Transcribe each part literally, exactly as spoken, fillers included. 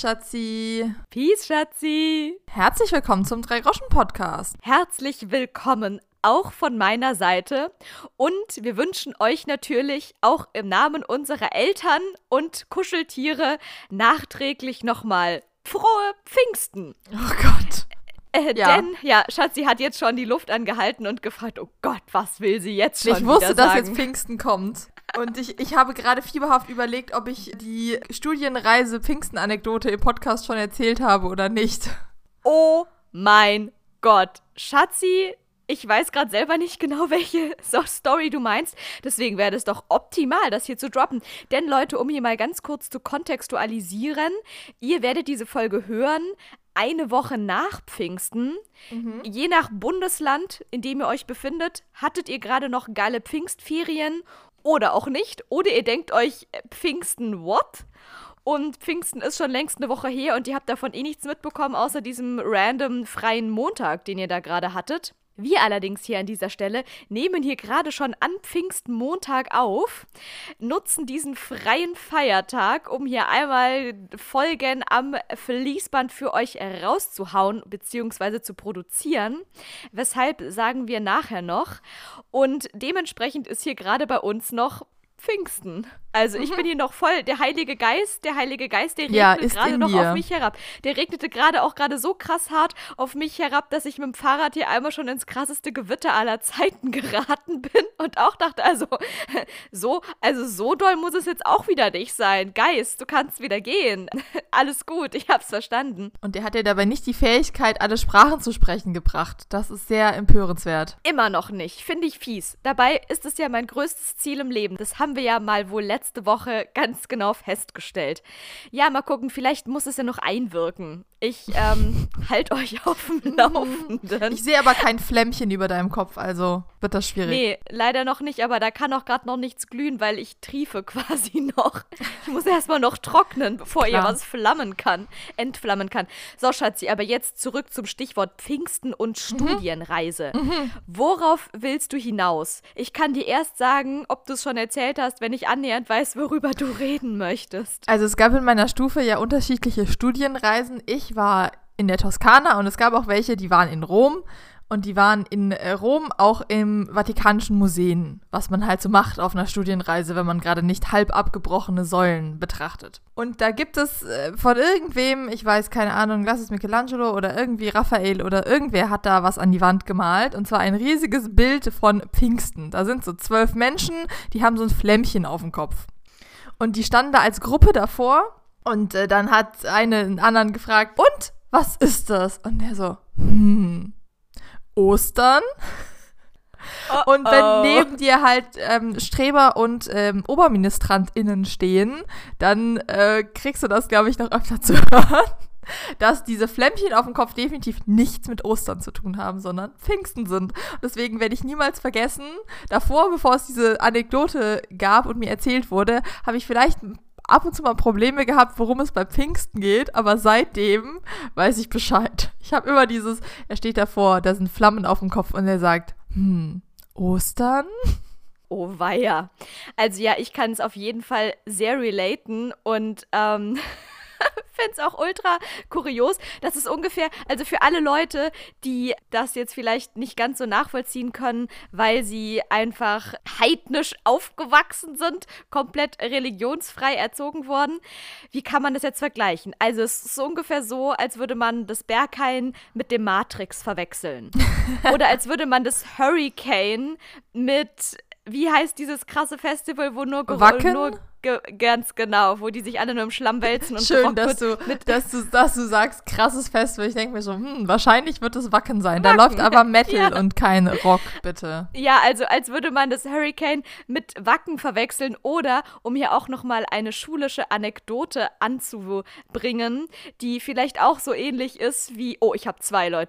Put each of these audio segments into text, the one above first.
Schatzi. Peace, Schatzi. Herzlich willkommen zum Drei-Groschen-Podcast. Herzlich willkommen auch von meiner Seite. Und wir wünschen euch natürlich auch im Namen unserer Eltern und Kuscheltiere nachträglich nochmal frohe Pfingsten. Oh Gott. Äh, Ja. Denn, ja, Schatzi hat jetzt schon die Luft angehalten und gefragt, oh Gott, was will sie jetzt schon Ich wusste, wieder dass sagen? jetzt Pfingsten kommt. Und ich, ich habe gerade fieberhaft überlegt, ob ich die Studienreise-Pfingsten-Anekdote im Podcast schon erzählt habe oder nicht. Oh mein Gott. Schatzi, ich weiß gerade selber nicht genau, welche so Story du meinst. Deswegen wäre das doch optimal, das hier zu droppen. Denn Leute, um hier mal ganz kurz zu kontextualisieren, ihr werdet diese Folge hören, eine Woche nach Pfingsten. Mhm. Je nach Bundesland, in dem ihr euch befindet, hattet ihr gerade noch geile Pfingstferien oder auch nicht. Oder ihr denkt euch, Pfingsten what? Und Pfingsten ist schon längst eine Woche her und ihr habt davon eh nichts mitbekommen, außer diesem random freien Montag, den ihr da gerade hattet. Wir allerdings hier an dieser Stelle nehmen hier gerade schon an Pfingstmontag auf, nutzen diesen freien Feiertag, um hier einmal Folgen am Fließband für euch rauszuhauen bzw. zu produzieren. Weshalb sagen wir nachher noch. Und dementsprechend ist hier gerade bei uns noch Pfingsten. Also ich bin hier noch voll, der Heilige Geist, der Heilige Geist, der Ja, regnet ist gerade in noch dir. auf mich herab. Der regnete gerade auch gerade so krass hart auf mich herab, dass ich mit dem Fahrrad hier einmal schon ins krasseste Gewitter aller Zeiten geraten bin und auch dachte, also so, also so doll muss es jetzt auch wieder nicht sein. Geist, du kannst wieder gehen. Alles gut, ich hab's verstanden. Und der hat dir dabei nicht die Fähigkeit, alle Sprachen zu sprechen, gebracht. Das ist sehr empörenswert. Immer noch nicht, finde ich fies. Dabei ist es ja mein größtes Ziel im Leben. Das haben wir ja mal wohl letzte Woche ganz genau festgestellt. Ja, mal gucken, vielleicht muss es ja noch einwirken. Ich ähm, halte euch auf dem Laufenden. Ich sehe aber kein Flämmchen über deinem Kopf, also wird das schwierig. Nee, leider noch nicht, aber da kann auch gerade noch nichts glühen, weil ich triefe quasi noch. Ich muss erstmal noch trocknen, bevor Klar. ihr was flammen kann, entflammen kann. So, Schatzi, aber jetzt zurück zum Stichwort Pfingsten und Studienreise. Mhm. Worauf willst du hinaus? Ich kann dir erst sagen, ob du es schon erzählt hast, wenn ich annähernd weiß, worüber du reden möchtest. Also es gab in meiner Stufe ja unterschiedliche Studienreisen. Ich war in der Toskana und es gab auch welche, die waren in Rom. Und die waren in äh, Rom auch im Vatikanischen Museum, was man halt so macht auf einer Studienreise, wenn man gerade nicht halb abgebrochene Säulen betrachtet. Und da gibt es äh, von irgendwem, ich weiß, keine Ahnung, lass es Michelangelo oder irgendwie Raphael oder irgendwer hat da was an die Wand gemalt. Und zwar ein riesiges Bild von Pfingsten. Da sind so zwölf Menschen, die haben so ein Flämmchen auf dem Kopf. Und die standen da als Gruppe davor. Und äh, dann hat eine einen anderen gefragt, und, was ist das? Und der so, hm... Ostern. Oh, Und wenn oh. neben dir halt ähm, Streber und ähm, OberministrantInnen stehen, dann äh, kriegst du das, glaube ich, noch öfter zu hören, dass diese Flämmchen auf dem Kopf definitiv nichts mit Ostern zu tun haben, sondern Pfingsten sind. Deswegen werde ich niemals vergessen, davor, bevor es diese Anekdote gab und mir erzählt wurde, habe ich vielleicht ab und zu mal Probleme gehabt, worum es bei Pfingsten geht, aber seitdem weiß ich Bescheid. Ich habe immer dieses, er steht davor, da sind Flammen auf dem Kopf und er sagt, hm, Ostern? Oh weia. Also ja, ich kann es auf jeden Fall sehr relaten und ähm, finde es auch ultra kurios. Das ist ungefähr, also für alle Leute, die das jetzt vielleicht nicht ganz so nachvollziehen können, weil sie einfach heidnisch aufgewachsen sind, komplett religionsfrei erzogen worden. Wie kann man das jetzt vergleichen? Also es ist ungefähr so, als würde man das Berghain mit dem Matrix verwechseln. Oder als würde man das Hurricane mit, wie heißt dieses krasse Festival, wo nur, Wacken? nur Ge- ganz genau, wo die sich alle nur im Schlamm wälzen und Schön, gerockt dass wird du, mit dass, du, dass du sagst, krasses Festival. Ich denke mir so, hm, wahrscheinlich wird es Wacken sein. Wacken. Da läuft aber Metal Ja. und kein Rock, bitte. Ja, also als würde man das Hurricane mit Wacken verwechseln oder, um hier auch nochmal eine schulische Anekdote anzubringen, die vielleicht auch so ähnlich ist wie, oh, ich habe zwei Leute.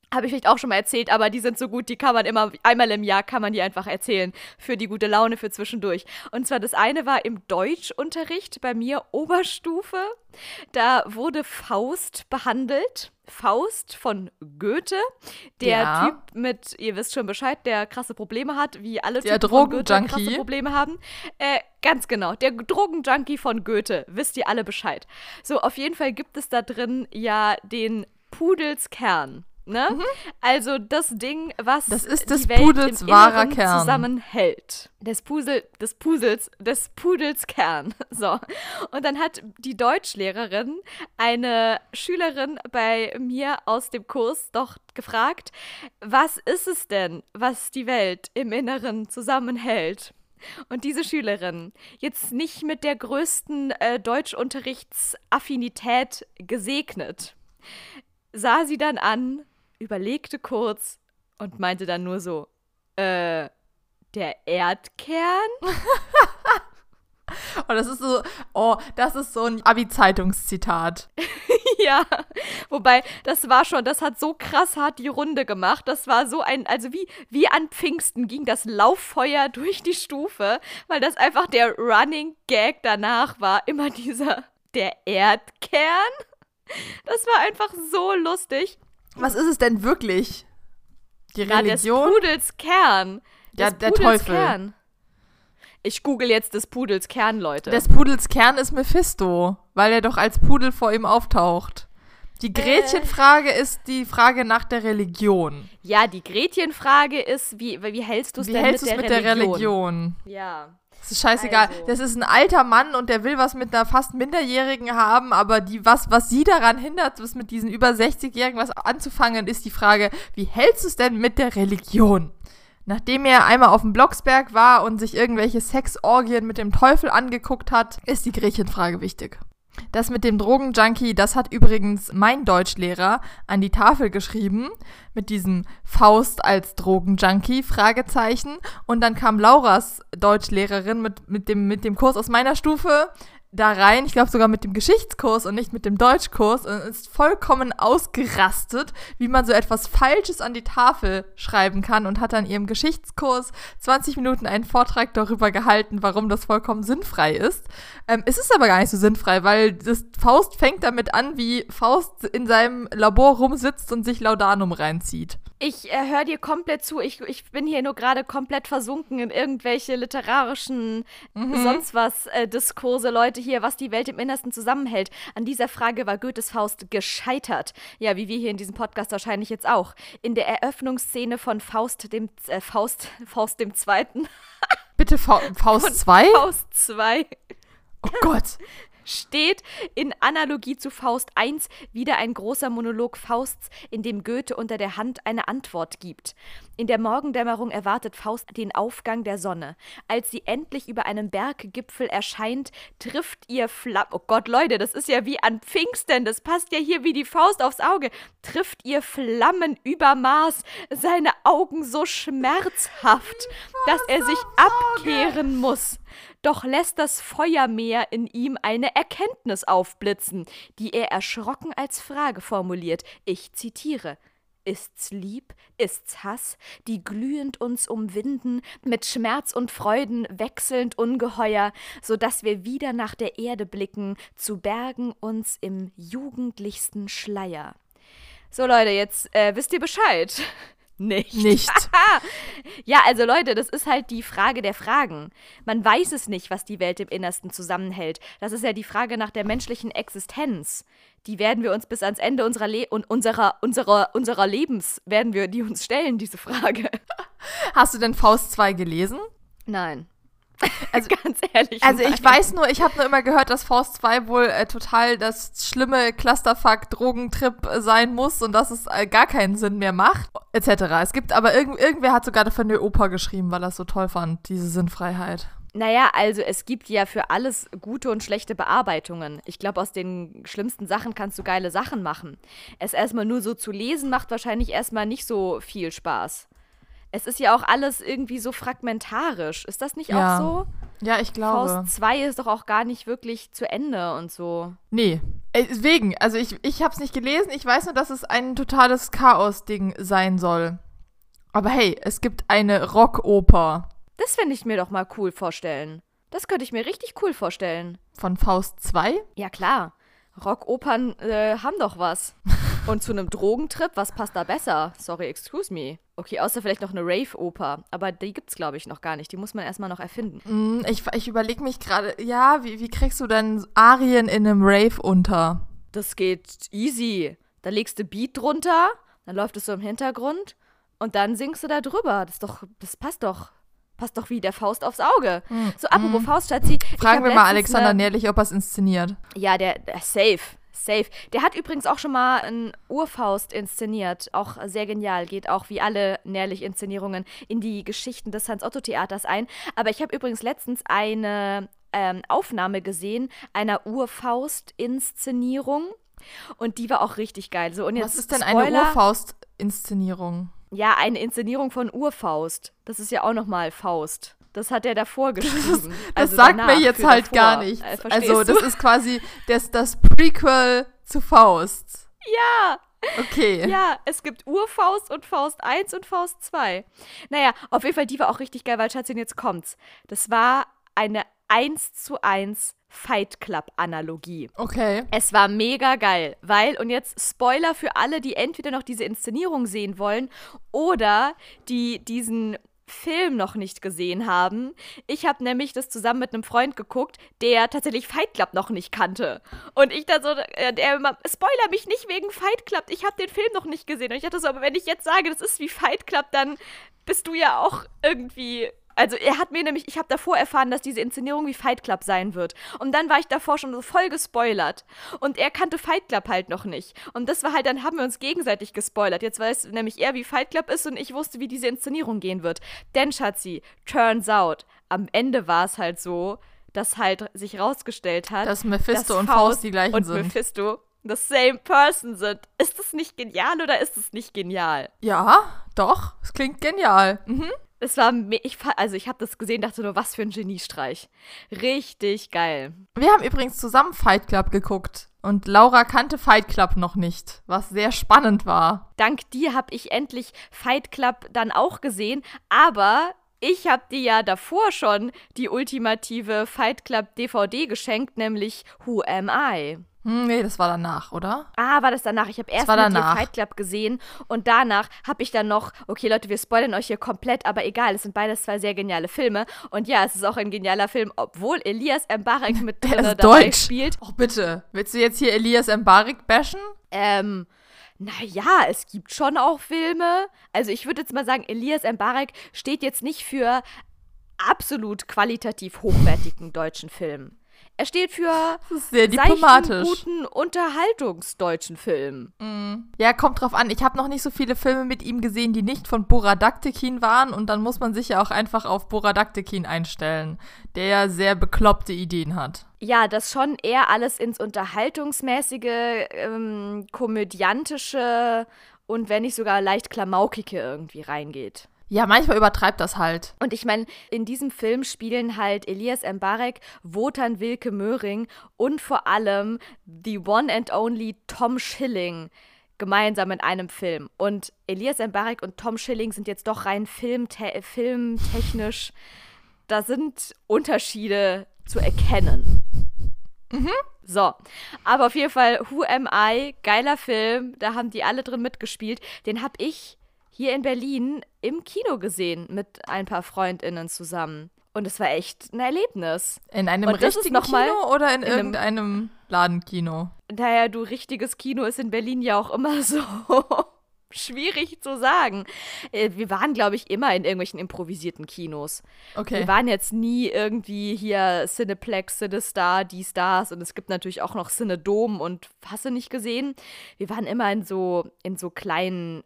Habe ich vielleicht auch schon mal erzählt, aber die sind so gut, die kann man immer, einmal im Jahr kann man die einfach erzählen. Für die gute Laune, für zwischendurch. Und zwar das eine war im Deutschunterricht bei mir Oberstufe. Da wurde Faust behandelt. Faust von Goethe. Der Ja. Typ mit, ihr wisst schon Bescheid, der krasse Probleme hat, wie alle Der Typen von Goethe Drogenjunkie. krasse Probleme haben. Äh, ganz genau, der Drogenjunkie von Goethe. Wisst ihr alle Bescheid. So, auf jeden Fall gibt es da drin ja den Pudelskern. Ne? Mhm. Also das Ding, was Das ist die des Welt Pudels im wahrer Inneren Kern. zusammenhält. Des, Pusel, des Pusels, des Pudels Kern. So. Und dann hat die Deutschlehrerin eine Schülerin bei mir aus dem Kurs doch gefragt, was ist es denn, was die Welt im Inneren zusammenhält? Und diese Schülerin, jetzt nicht mit der größten äh, Deutschunterrichtsaffinität gesegnet, sah sie dann an, überlegte kurz und meinte dann nur so, äh, der Erdkern? Und das ist so, oh, das ist so ein Abi-Zeitungszitat. Ja, wobei, das war schon, das hat so krass hart die Runde gemacht. Das war so ein, also wie, wie an Pfingsten ging das Lauffeuer durch die Stufe, weil das einfach der Running Gag danach war. Immer dieser, der Erdkern? Das war einfach so lustig. Was ist es denn wirklich? Die Na, Religion? des Pudels Kern. Des Ja, der Pudels Teufel. Kern. Ich google jetzt des Pudels Kern, Leute. Des Pudels Kern ist Mephisto, weil er doch als Pudel vor ihm auftaucht. Die Gretchenfrage äh. ist die Frage nach der Religion. Ja, die Gretchenfrage ist, wie, wie hältst du es Wie denn hältst mit, du der, es mit Religion? der Religion? Ja. Das ist scheißegal. Also. Das ist ein alter Mann und der will was mit einer fast Minderjährigen haben, aber die, was, was sie daran hindert, was mit diesen über sechzig-Jährigen was anzufangen, ist die Frage, wie hältst du es denn mit der Religion? Nachdem er einmal auf dem Blocksberg war und sich irgendwelche Sexorgien mit dem Teufel angeguckt hat, ist die Gretchenfrage wichtig. Das mit dem Drogenjunkie, das hat übrigens mein Deutschlehrer an die Tafel geschrieben, mit diesem Faust als Drogenjunkie, Fragezeichen. Und dann kam Lauras Deutschlehrerin mit, mit, dem, mit dem Kurs aus meiner Stufe da rein, ich glaube sogar mit dem Geschichtskurs und nicht mit dem Deutschkurs, und ist vollkommen ausgerastet, wie man so etwas Falsches an die Tafel schreiben kann, und hat an ihrem Geschichtskurs zwanzig Minuten einen Vortrag darüber gehalten, warum das vollkommen sinnfrei ist. Ähm, es ist aber gar nicht so sinnfrei, weil das Faust fängt damit an, wie Faust in seinem Labor rumsitzt und sich Laudanum reinzieht. Ich äh, höre dir komplett zu. Ich, ich bin hier nur gerade komplett versunken in irgendwelche literarischen Mhm. sonst was äh, Diskurse, Leute hier, was die Welt im Innersten zusammenhält. An dieser Frage war Goethes Faust gescheitert. Ja, wie wir hier in diesem Podcast wahrscheinlich jetzt auch. In der Eröffnungsszene von Faust dem äh, Faust Faust dem Zweiten. Bitte Fa- Faust zwei? Faust zwei. Oh Gott. Steht in Analogie zu Faust eins wieder ein großer Monolog Fausts, in dem Goethe unter der Hand eine Antwort gibt. In der Morgendämmerung erwartet Faust den Aufgang der Sonne. Als sie endlich über einem Berggipfel erscheint, trifft ihr Flammen... Oh Gott, Leute, das ist ja wie an Pfingsten, das passt ja hier wie die Faust aufs Auge. Trifft ihr Flammenübermaß, seine Augen so schmerzhaft, dass er sich abkehren muss. Doch lässt das Feuermeer in ihm eine Erkenntnis aufblitzen, die er erschrocken als Frage formuliert. Ich zitiere: Ist's Lieb, ist's Hass, die glühend uns umwinden, mit Schmerz und Freuden wechselnd ungeheuer, so dass wir wieder nach der Erde blicken, zu bergen uns im jugendlichsten Schleier. So, Leute, jetzt äh, wisst ihr Bescheid. Nicht. Nicht. Ja, also Leute, das ist halt die Frage der Fragen. Man weiß es nicht, was die Welt im Innersten zusammenhält. Das ist ja die Frage nach der menschlichen Existenz. Die werden wir uns bis ans Ende unserer Le- und unserer, unserer, unserer Lebens, werden wir die uns stellen, diese Frage. Hast du denn Faust zwei gelesen? Nein. Also, ganz ehrlich. Also nein. ich weiß nur, ich habe nur immer gehört, dass Faust zwei wohl äh, total das schlimme Clusterfuck-Drogentrip äh, sein muss und dass es äh, gar keinen Sinn mehr macht, et cetera. Es gibt aber, irg- irgendwer hat sogar von der Oper geschrieben, weil er es so toll fand, diese Sinnfreiheit. Naja, also es gibt ja für alles gute und schlechte Bearbeitungen. Ich glaube, aus den schlimmsten Sachen kannst du geile Sachen machen. Es erstmal nur so zu lesen, macht wahrscheinlich erstmal nicht so viel Spaß. Es ist ja auch alles irgendwie so fragmentarisch. Ist das nicht Ja. auch so? Ja, ich glaube. Faust zwei ist doch auch gar nicht wirklich zu Ende und so. Nee, äh, deswegen, also ich, ich habe es nicht gelesen, ich weiß nur, dass es ein totales Chaos-Ding sein soll. Aber hey, es gibt eine Rockoper Das fände ich mir doch mal cool vorstellen. Das könnte ich mir richtig cool vorstellen. von Faust zwei. Ja, klar. Rockopern äh, haben doch was. Und zu einem Drogentrip, was passt da besser? Sorry, excuse me. Okay, außer vielleicht noch eine Rave-Oper. Aber die gibt's, glaube ich, noch gar nicht. Die muss man erstmal noch erfinden. Mm, Ich, ich überlege mich gerade, ja, wie, wie kriegst du denn Arien in einem Rave unter? Das geht easy. Da legst du Beat drunter, dann läuft es so im Hintergrund und dann singst du da drüber. Das ist doch, das passt doch. Passt doch wie der Faust aufs Auge. Mm, So, apropos mm. Faust, Schatzi. ich Fragen hab wir mal letztens Alexander eine- Nährlich, ob er es inszeniert. Ja, der, der safe, safe. Der hat übrigens auch schon mal einen Urfaust inszeniert. Auch sehr genial. Geht auch wie alle Nährlich-Inszenierungen in die Geschichten des Hans-Otto-Theaters ein. Aber ich habe übrigens letztens eine ähm, Aufnahme gesehen einer Urfaust-Inszenierung. Und die war auch richtig geil. So, und jetzt Was ist denn Spoiler, eine Urfaust-Inszenierung? Ja, eine Inszenierung von Urfaust. Das ist ja auch nochmal Faust. Das hat er davor geschrieben. Das Also sagt danach, mir jetzt für halt davor. gar nichts. Äh, verstehst Also, du? das ist quasi das, das Prequel zu Faust. Ja, Okay. ja, es gibt Urfaust und Faust eins und Faust zwei. Naja, auf jeden Fall, die war auch richtig geil, weil Schatzchen, jetzt kommt's. Das war eine eins zu eins Fight Club-Analogie. Okay. Es war mega geil, weil, und jetzt Spoiler für alle, die entweder noch diese Inszenierung sehen wollen oder die diesen Film noch nicht gesehen haben. Ich habe nämlich das zusammen mit einem Freund geguckt, der tatsächlich Fight Club noch nicht kannte. Und ich dann so, äh, der immer, spoiler mich nicht wegen Fight Club, ich habe den Film noch nicht gesehen. Und ich dachte so, aber wenn ich jetzt sage, das ist wie Fight Club, dann bist du ja auch irgendwie... Also er hat mir nämlich, ich habe davor erfahren, dass diese Inszenierung wie Fight Club sein wird. Und dann war ich davor schon so voll gespoilert. Und er kannte Fight Club halt noch nicht. Und das war halt, dann haben wir uns gegenseitig gespoilert. Jetzt weiß nämlich er, wie Fight Club ist und ich wusste, wie diese Inszenierung gehen wird. Denn, Schatzi, turns out, am Ende war es halt so, dass halt sich rausgestellt hat, Dass Mephisto dass und Faust die gleichen und sind. Mephisto the same person sind. Ist das nicht genial oder ist es nicht genial? Ja, doch. Es klingt genial. Mhm. Es war, me- ich, fa- also ich habe das gesehen, dachte nur, was für ein Geniestreich. Richtig geil. Wir haben übrigens zusammen Fight Club geguckt. Und Laura kannte Fight Club noch nicht, was sehr spannend war. Dank dir habe ich endlich Fight Club dann auch gesehen, aber ich habe dir ja davor schon die ultimative Fight Club D V D geschenkt, nämlich Who Am I? Hm, nee, das war danach, oder? Ah, war das danach? Ich habe erst war mit dir danach. Fight Club gesehen und danach habe ich dann noch, okay Leute, wir spoilern euch hier komplett, aber egal, es sind beides zwei sehr geniale Filme und ja, es ist auch ein genialer Film, obwohl Elias Mbarek mit Der drin ist dabei deutsch. spielt. Oh, bitte. Willst du jetzt hier Elias Mbarek bashen? Ähm, naja, es gibt schon auch Filme. Also ich würde jetzt mal sagen, Elias Mbarek steht jetzt nicht für absolut qualitativ hochwertigen deutschen Film. Er steht für Das ist sehr seichten, diplomatisch. guten Unterhaltungsdeutschen Film. Ja, kommt drauf an. Ich habe noch nicht so viele Filme mit ihm gesehen, die nicht von Boradaktekin waren. Und dann muss man sich ja auch einfach auf Boradaktekin einstellen, der ja sehr bekloppte Ideen hat. Ja, das schon eher alles ins Unterhaltungsmäßige, ähm, Komödiantische und wenn nicht sogar leicht Klamaukige irgendwie reingeht. Ja, manchmal übertreibt das halt. Und ich meine, in diesem Film spielen halt Elias Mbarek, Wotan Wilke Möhring und vor allem the one and only Tom Schilling gemeinsam in einem Film. Und Elias Mbarek und Tom Schilling sind jetzt doch rein filmte- filmtechnisch, da sind Unterschiede zu erkennen. Mhm. So, aber auf jeden Fall Who Am I, geiler Film, da haben die alle drin mitgespielt. Den habe ich hier in Berlin im Kino gesehen mit ein paar FreundInnen zusammen. Und es war echt ein Erlebnis. In einem Und das ist richtigen noch mal Kino oder in, in einem- irgendeinem Ladenkino? Naja, du, richtiges Kino ist in Berlin ja auch immer so schwierig zu sagen. Äh, Wir waren, glaube ich, immer in irgendwelchen improvisierten Kinos. Okay. Wir waren jetzt nie irgendwie hier Cineplex, Cinestar, die Stars und es gibt natürlich auch noch Cinedom und hast du nicht gesehen? Wir waren immer in so, in so kleinen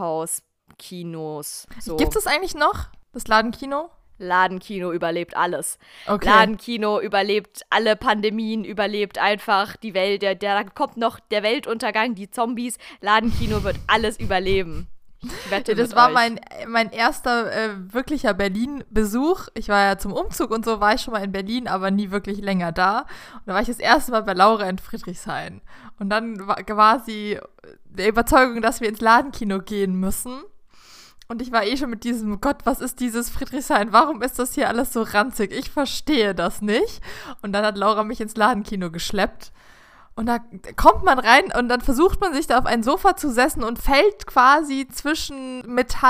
Arthouse-Kinos. So. Gibt es eigentlich noch, das Ladenkino? Ladenkino überlebt alles. Okay. Ladenkino überlebt alle Pandemien, überlebt einfach die Welt. Der, der da kommt noch der Weltuntergang, die Zombies. Ladenkino wird alles überleben. Ich wette Das mit war euch. mein, mein erster äh, wirklicher Berlin-Besuch. Ich war ja zum Umzug und so, war ich schon mal in Berlin, aber nie wirklich länger da. Und da war ich das erste Mal bei Laura in Friedrichshain. Und dann war, war sie der Überzeugung, dass wir ins Ladenkino gehen müssen. Und ich war eh schon mit diesem, Gott, was ist dieses Friedrichshain? Warum ist das hier alles so ranzig? Ich verstehe das nicht. Und dann hat Laura mich ins Ladenkino geschleppt. Und da kommt man rein und dann versucht man sich da auf ein Sofa zu setzen und fällt quasi zwischen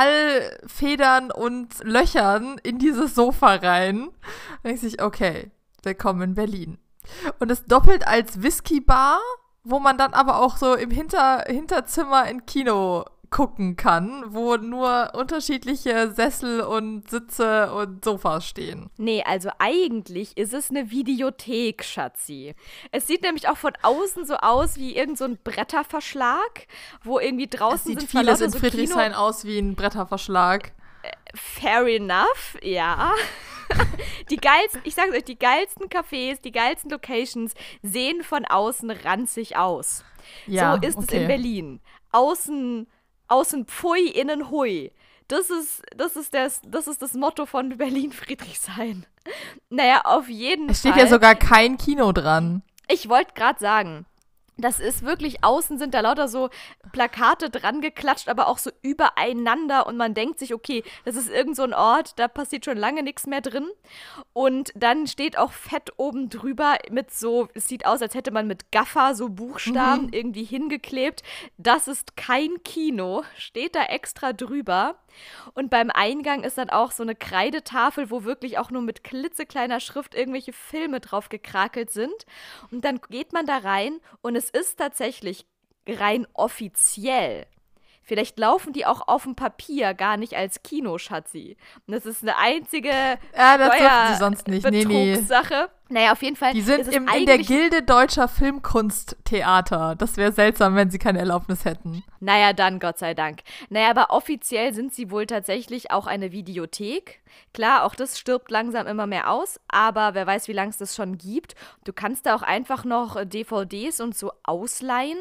Metallfedern und Löchern in dieses Sofa rein. Da denkt sich, okay, willkommen in Berlin. Und es doppelt als Whisky-Bar, wo man dann aber auch so im Hinter- Hinterzimmer in Kino gucken kann, wo nur unterschiedliche Sessel und Sitze und Sofas stehen. Nee, also eigentlich ist es eine Videothek, Schatzi. Es sieht nämlich auch von außen so aus wie irgend so ein Bretterverschlag, wo irgendwie Es draußen sieht sind vieles in so Friedrichshain aus wie ein Bretterverschlag. Fair enough, ja. Die geilsten, ich sag's euch, die geilsten Cafés, die geilsten Locations sehen von außen ranzig aus. Ja, so ist okay. es in Berlin. Außen, außen pfui, innen hui. Das ist, das ist das, das ist das Motto von Berlin-Friedrichshain. Naja, auf jeden Fall. Es steht ja sogar kein Kino dran. Ich wollte gerade sagen, das ist wirklich, außen sind da lauter so Plakate dran geklatscht, aber auch so übereinander und man denkt sich, okay, das ist irgend so ein Ort, da passiert schon lange nichts mehr drin. Und dann steht auch fett oben drüber mit so, es sieht aus, als hätte man mit Gaffer so Buchstaben Mhm. irgendwie hingeklebt. Das ist kein Kino, steht da extra drüber. Und beim Eingang ist dann auch so eine Kreidetafel, wo wirklich auch nur mit klitzekleiner Schrift irgendwelche Filme drauf gekrakelt sind. Und dann geht man da rein und es ist tatsächlich rein offiziell. Vielleicht laufen die auch auf dem Papier gar nicht als Kino, Schatzi. Und das ist eine einzige Ja, das dürfen sie sonst nicht. Nee, nee. Betrugssache. Naja, auf jeden Fall. Die sind ist es im, in der eigentlich- Gilde Deutscher Filmkunsttheater. Das wäre seltsam, wenn sie keine Erlaubnis hätten. Naja, dann Gott sei Dank. Naja, aber offiziell sind sie wohl tatsächlich auch eine Videothek. Klar, auch das stirbt langsam immer mehr aus, aber wer weiß, wie lange es das schon gibt. Du kannst da auch einfach noch D V Ds und so ausleihen.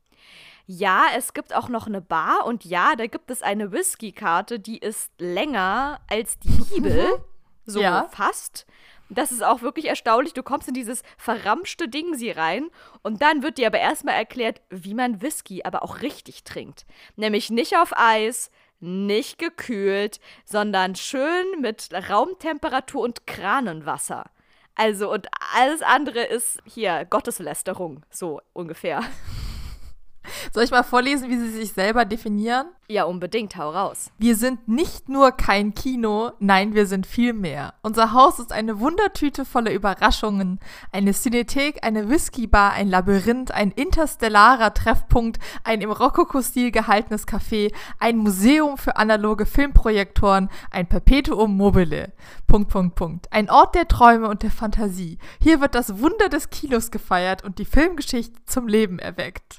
Ja, es gibt auch noch eine Bar und ja, da gibt es eine Whisky-Karte, die ist länger als die Bibel. So Ja. fast. Das ist auch wirklich erstaunlich. Du kommst in dieses verramschte Ding sie rein und dann wird dir aber erstmal erklärt, wie man Whisky aber auch richtig trinkt. Nämlich nicht auf Eis, nicht gekühlt, sondern schön mit Raumtemperatur und Kranenwasser. Also und alles andere ist hier Gotteslästerung, so ungefähr. Soll ich mal vorlesen, wie sie sich selber definieren? Ja, unbedingt, hau raus. Wir sind nicht nur kein Kino, nein, wir sind viel mehr. Unser Haus ist eine Wundertüte voller Überraschungen, eine Cinethek, eine Whiskybar, ein Labyrinth, ein interstellarer Treffpunkt, ein im Rokoko-Stil gehaltenes Café, ein Museum für analoge Filmprojektoren, ein Perpetuum mobile. Punkt, Punkt, Punkt. Ein Ort der Träume und der Fantasie. Hier wird das Wunder des Kinos gefeiert und die Filmgeschichte zum Leben erweckt.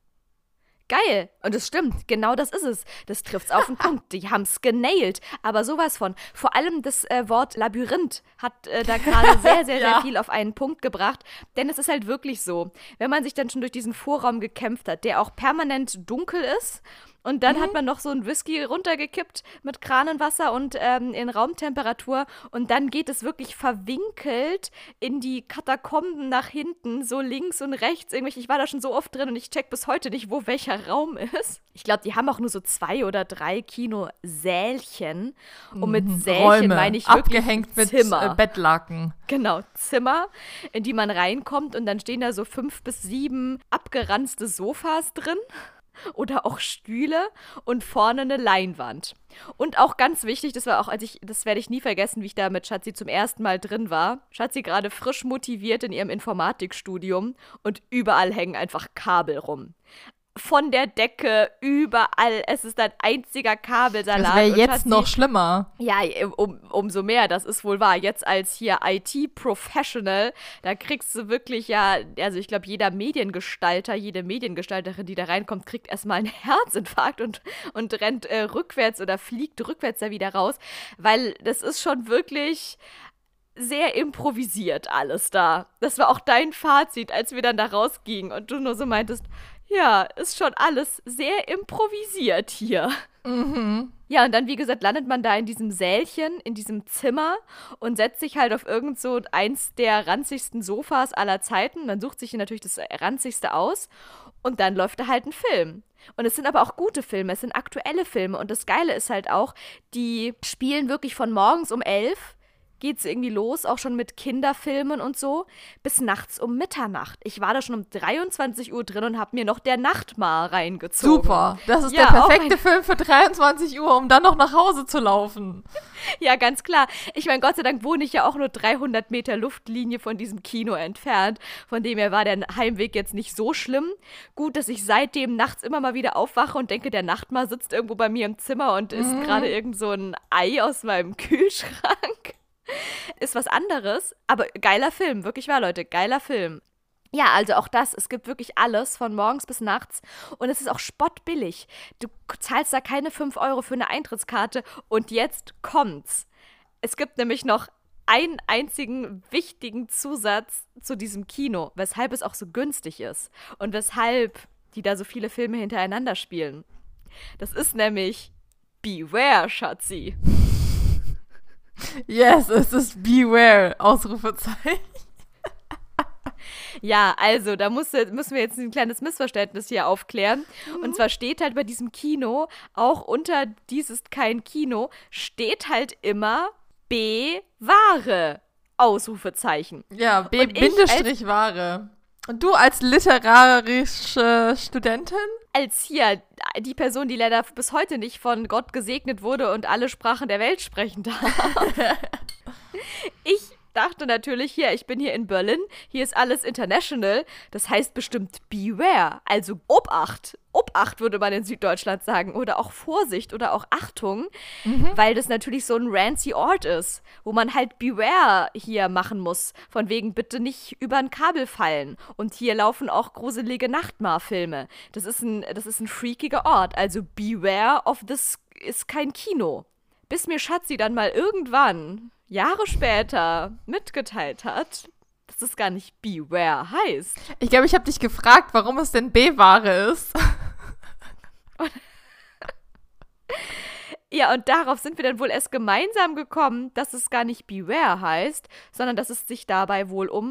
Geil. Und es stimmt, genau das ist es. Das trifft's auf den Punkt. Die haben's genailt. Aber sowas von. Vor allem das äh, Wort Labyrinth hat äh, da gerade sehr, sehr, Ja. sehr viel auf einen Punkt gebracht. Denn es ist halt wirklich so, wenn man sich dann schon durch diesen Vorraum gekämpft hat, der auch permanent dunkel ist, und dann hat man noch so einen Whisky runtergekippt mit Kranenwasser und ähm, in Raumtemperatur. Und dann geht es wirklich verwinkelt in die Katakomben nach hinten, so links und rechts. Irgendwelche, ich war da schon so oft drin und ich check bis heute nicht, wo welcher Raum ist. Ich glaube, die haben auch nur so zwei oder drei Kinosälchen. Und mit Sälchen Räume, meine ich wirklich abgehängt mit Zimmer. äh, Bettlaken. Genau, Zimmer, in die man reinkommt und dann stehen da so fünf bis sieben abgeranzte Sofas drin oder auch Stühle und vorne eine Leinwand. Und auch ganz wichtig, das war auch, als ich, das werde ich nie vergessen, wie ich da mit Schatzi zum ersten Mal drin war. Schatzi gerade frisch motiviert in ihrem Informatikstudium und überall hängen einfach Kabel rum. Von der Decke, überall. Es ist ein einziger Kabelsalat. Das wäre Und jetzt Schatzi- noch schlimmer. Ja, um, umso mehr, das ist wohl wahr. Jetzt als hier I T-Professional, da kriegst du wirklich ja, also ich glaube, jeder Mediengestalter, jede Mediengestalterin, die da reinkommt, kriegt erstmal einen Herzinfarkt und, und rennt äh, rückwärts oder fliegt rückwärts da wieder raus, weil das ist schon wirklich sehr improvisiert alles da. Das war auch dein Fazit, als wir dann da rausgingen und du nur so meintest, Ja, ist schon alles sehr improvisiert hier. Mhm. Ja, und dann, wie gesagt, landet man da in diesem Sälchen, in diesem Zimmer und setzt sich halt auf irgend so eins der ranzigsten Sofas aller Zeiten. Man sucht sich hier natürlich das ranzigste aus und dann läuft da halt ein Film. Und es sind aber auch gute Filme, es sind aktuelle Filme. Und das Geile ist halt auch, die spielen wirklich von morgens um elf geht's irgendwie los, auch schon mit Kinderfilmen und so, bis nachts um Mitternacht. Ich war da schon um dreiundzwanzig Uhr drin und hab mir noch Der Nachtmar reingezogen. Super, das ist Ja, der auch perfekte ein- Film für dreiundzwanzig Uhr, um dann noch nach Hause zu laufen. Ja, ganz klar. Ich meine, Gott sei Dank wohne ich ja auch nur dreihundert Meter Luftlinie von diesem Kino entfernt. Von dem her war der Heimweg jetzt nicht so schlimm. Gut, dass ich seitdem nachts immer mal wieder aufwache und denke, der Nachtmar sitzt irgendwo bei mir im Zimmer und isst gerade irgend so ein Ei aus meinem Kühlschrank. Ist was anderes, aber geiler Film, wirklich wahr, Leute, geiler Film. Ja, also auch das, es gibt wirklich alles von morgens bis nachts und es ist auch spottbillig. Du zahlst da keine fünf Euro für eine Eintrittskarte und jetzt kommt's. Es gibt nämlich noch einen einzigen wichtigen Zusatz zu diesem Kino, weshalb es auch so günstig ist und weshalb die da so viele Filme hintereinander spielen. Das ist nämlich Beware, Schatzi. Yes, es ist Beware, Ausrufezeichen. Ja, also, da muss, müssen wir jetzt ein kleines Missverständnis hier aufklären. Mhm. Und zwar steht halt bei diesem Kino, auch unter dies ist kein Kino, steht halt immer B-Ware, Ausrufezeichen. Ja, Und ich B-Bindestrich Ware. Und du als literarische Studentin? Als hier die Person, die leider bis heute nicht von Gott gesegnet wurde und alle Sprachen der Welt sprechen darf. Ich dachte natürlich, hier, ich bin hier in Berlin, hier ist alles international, das heißt bestimmt Beware, also Obacht. Obacht würde man in Süddeutschland sagen oder auch Vorsicht oder auch Achtung, mhm. weil das natürlich so ein rancy Ort ist, wo man halt Beware hier machen muss, von wegen bitte nicht über ein Kabel fallen. Und hier laufen auch gruselige Nachtmar-Filme. Das ist ein, das ist ein freakiger Ort, also Beware of this ist kein Kino. Bis mir Schatzi dann mal irgendwann, Jahre später, mitgeteilt hat, dass es gar nicht Beware heißt. Ich glaube, ich habe dich gefragt, warum es denn B-Ware ist. Ja, und darauf sind wir dann wohl erst gemeinsam gekommen, dass es gar nicht Beware heißt, sondern dass es sich dabei wohl um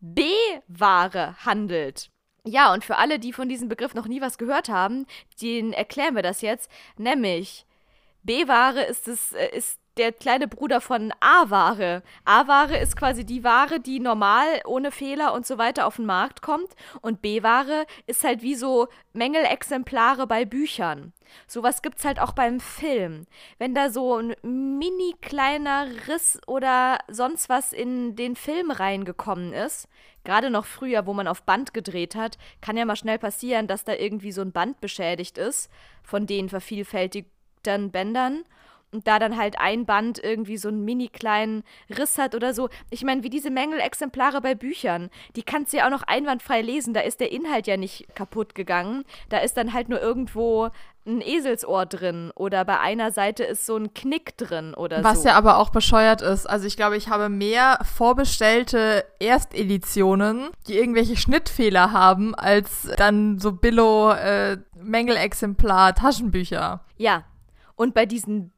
B-Ware handelt. Ja, und für alle, die von diesem Begriff noch nie was gehört haben, denen erklären wir das jetzt, nämlich B-Ware ist es, ist der kleine Bruder von A-Ware. A-Ware ist quasi die Ware, die normal, ohne Fehler und so weiter auf den Markt kommt. Und B-Ware ist halt wie so Mängelexemplare bei Büchern. Sowas gibt's halt auch beim Film. Wenn da so ein mini kleiner Riss oder sonst was in den Film reingekommen ist, gerade noch früher, wo man auf Band gedreht hat, kann ja mal schnell passieren, dass da irgendwie so ein Band beschädigt ist von den vervielfältigten Bändern. Und da dann halt ein Band irgendwie so einen mini kleinen Riss hat oder so. Ich meine, wie diese Mängelexemplare bei Büchern. Die kannst du ja auch noch einwandfrei lesen. Da ist der Inhalt ja nicht kaputt gegangen. Da ist dann halt nur irgendwo ein Eselsohr drin. Oder bei einer Seite ist so ein Knick drin oder Was so. Was ja aber auch bescheuert ist. Also ich glaube, ich habe mehr vorbestellte Ersteditionen, die irgendwelche Schnittfehler haben, als dann so Billo äh, Mängelexemplar Taschenbücher. Ja, und bei diesen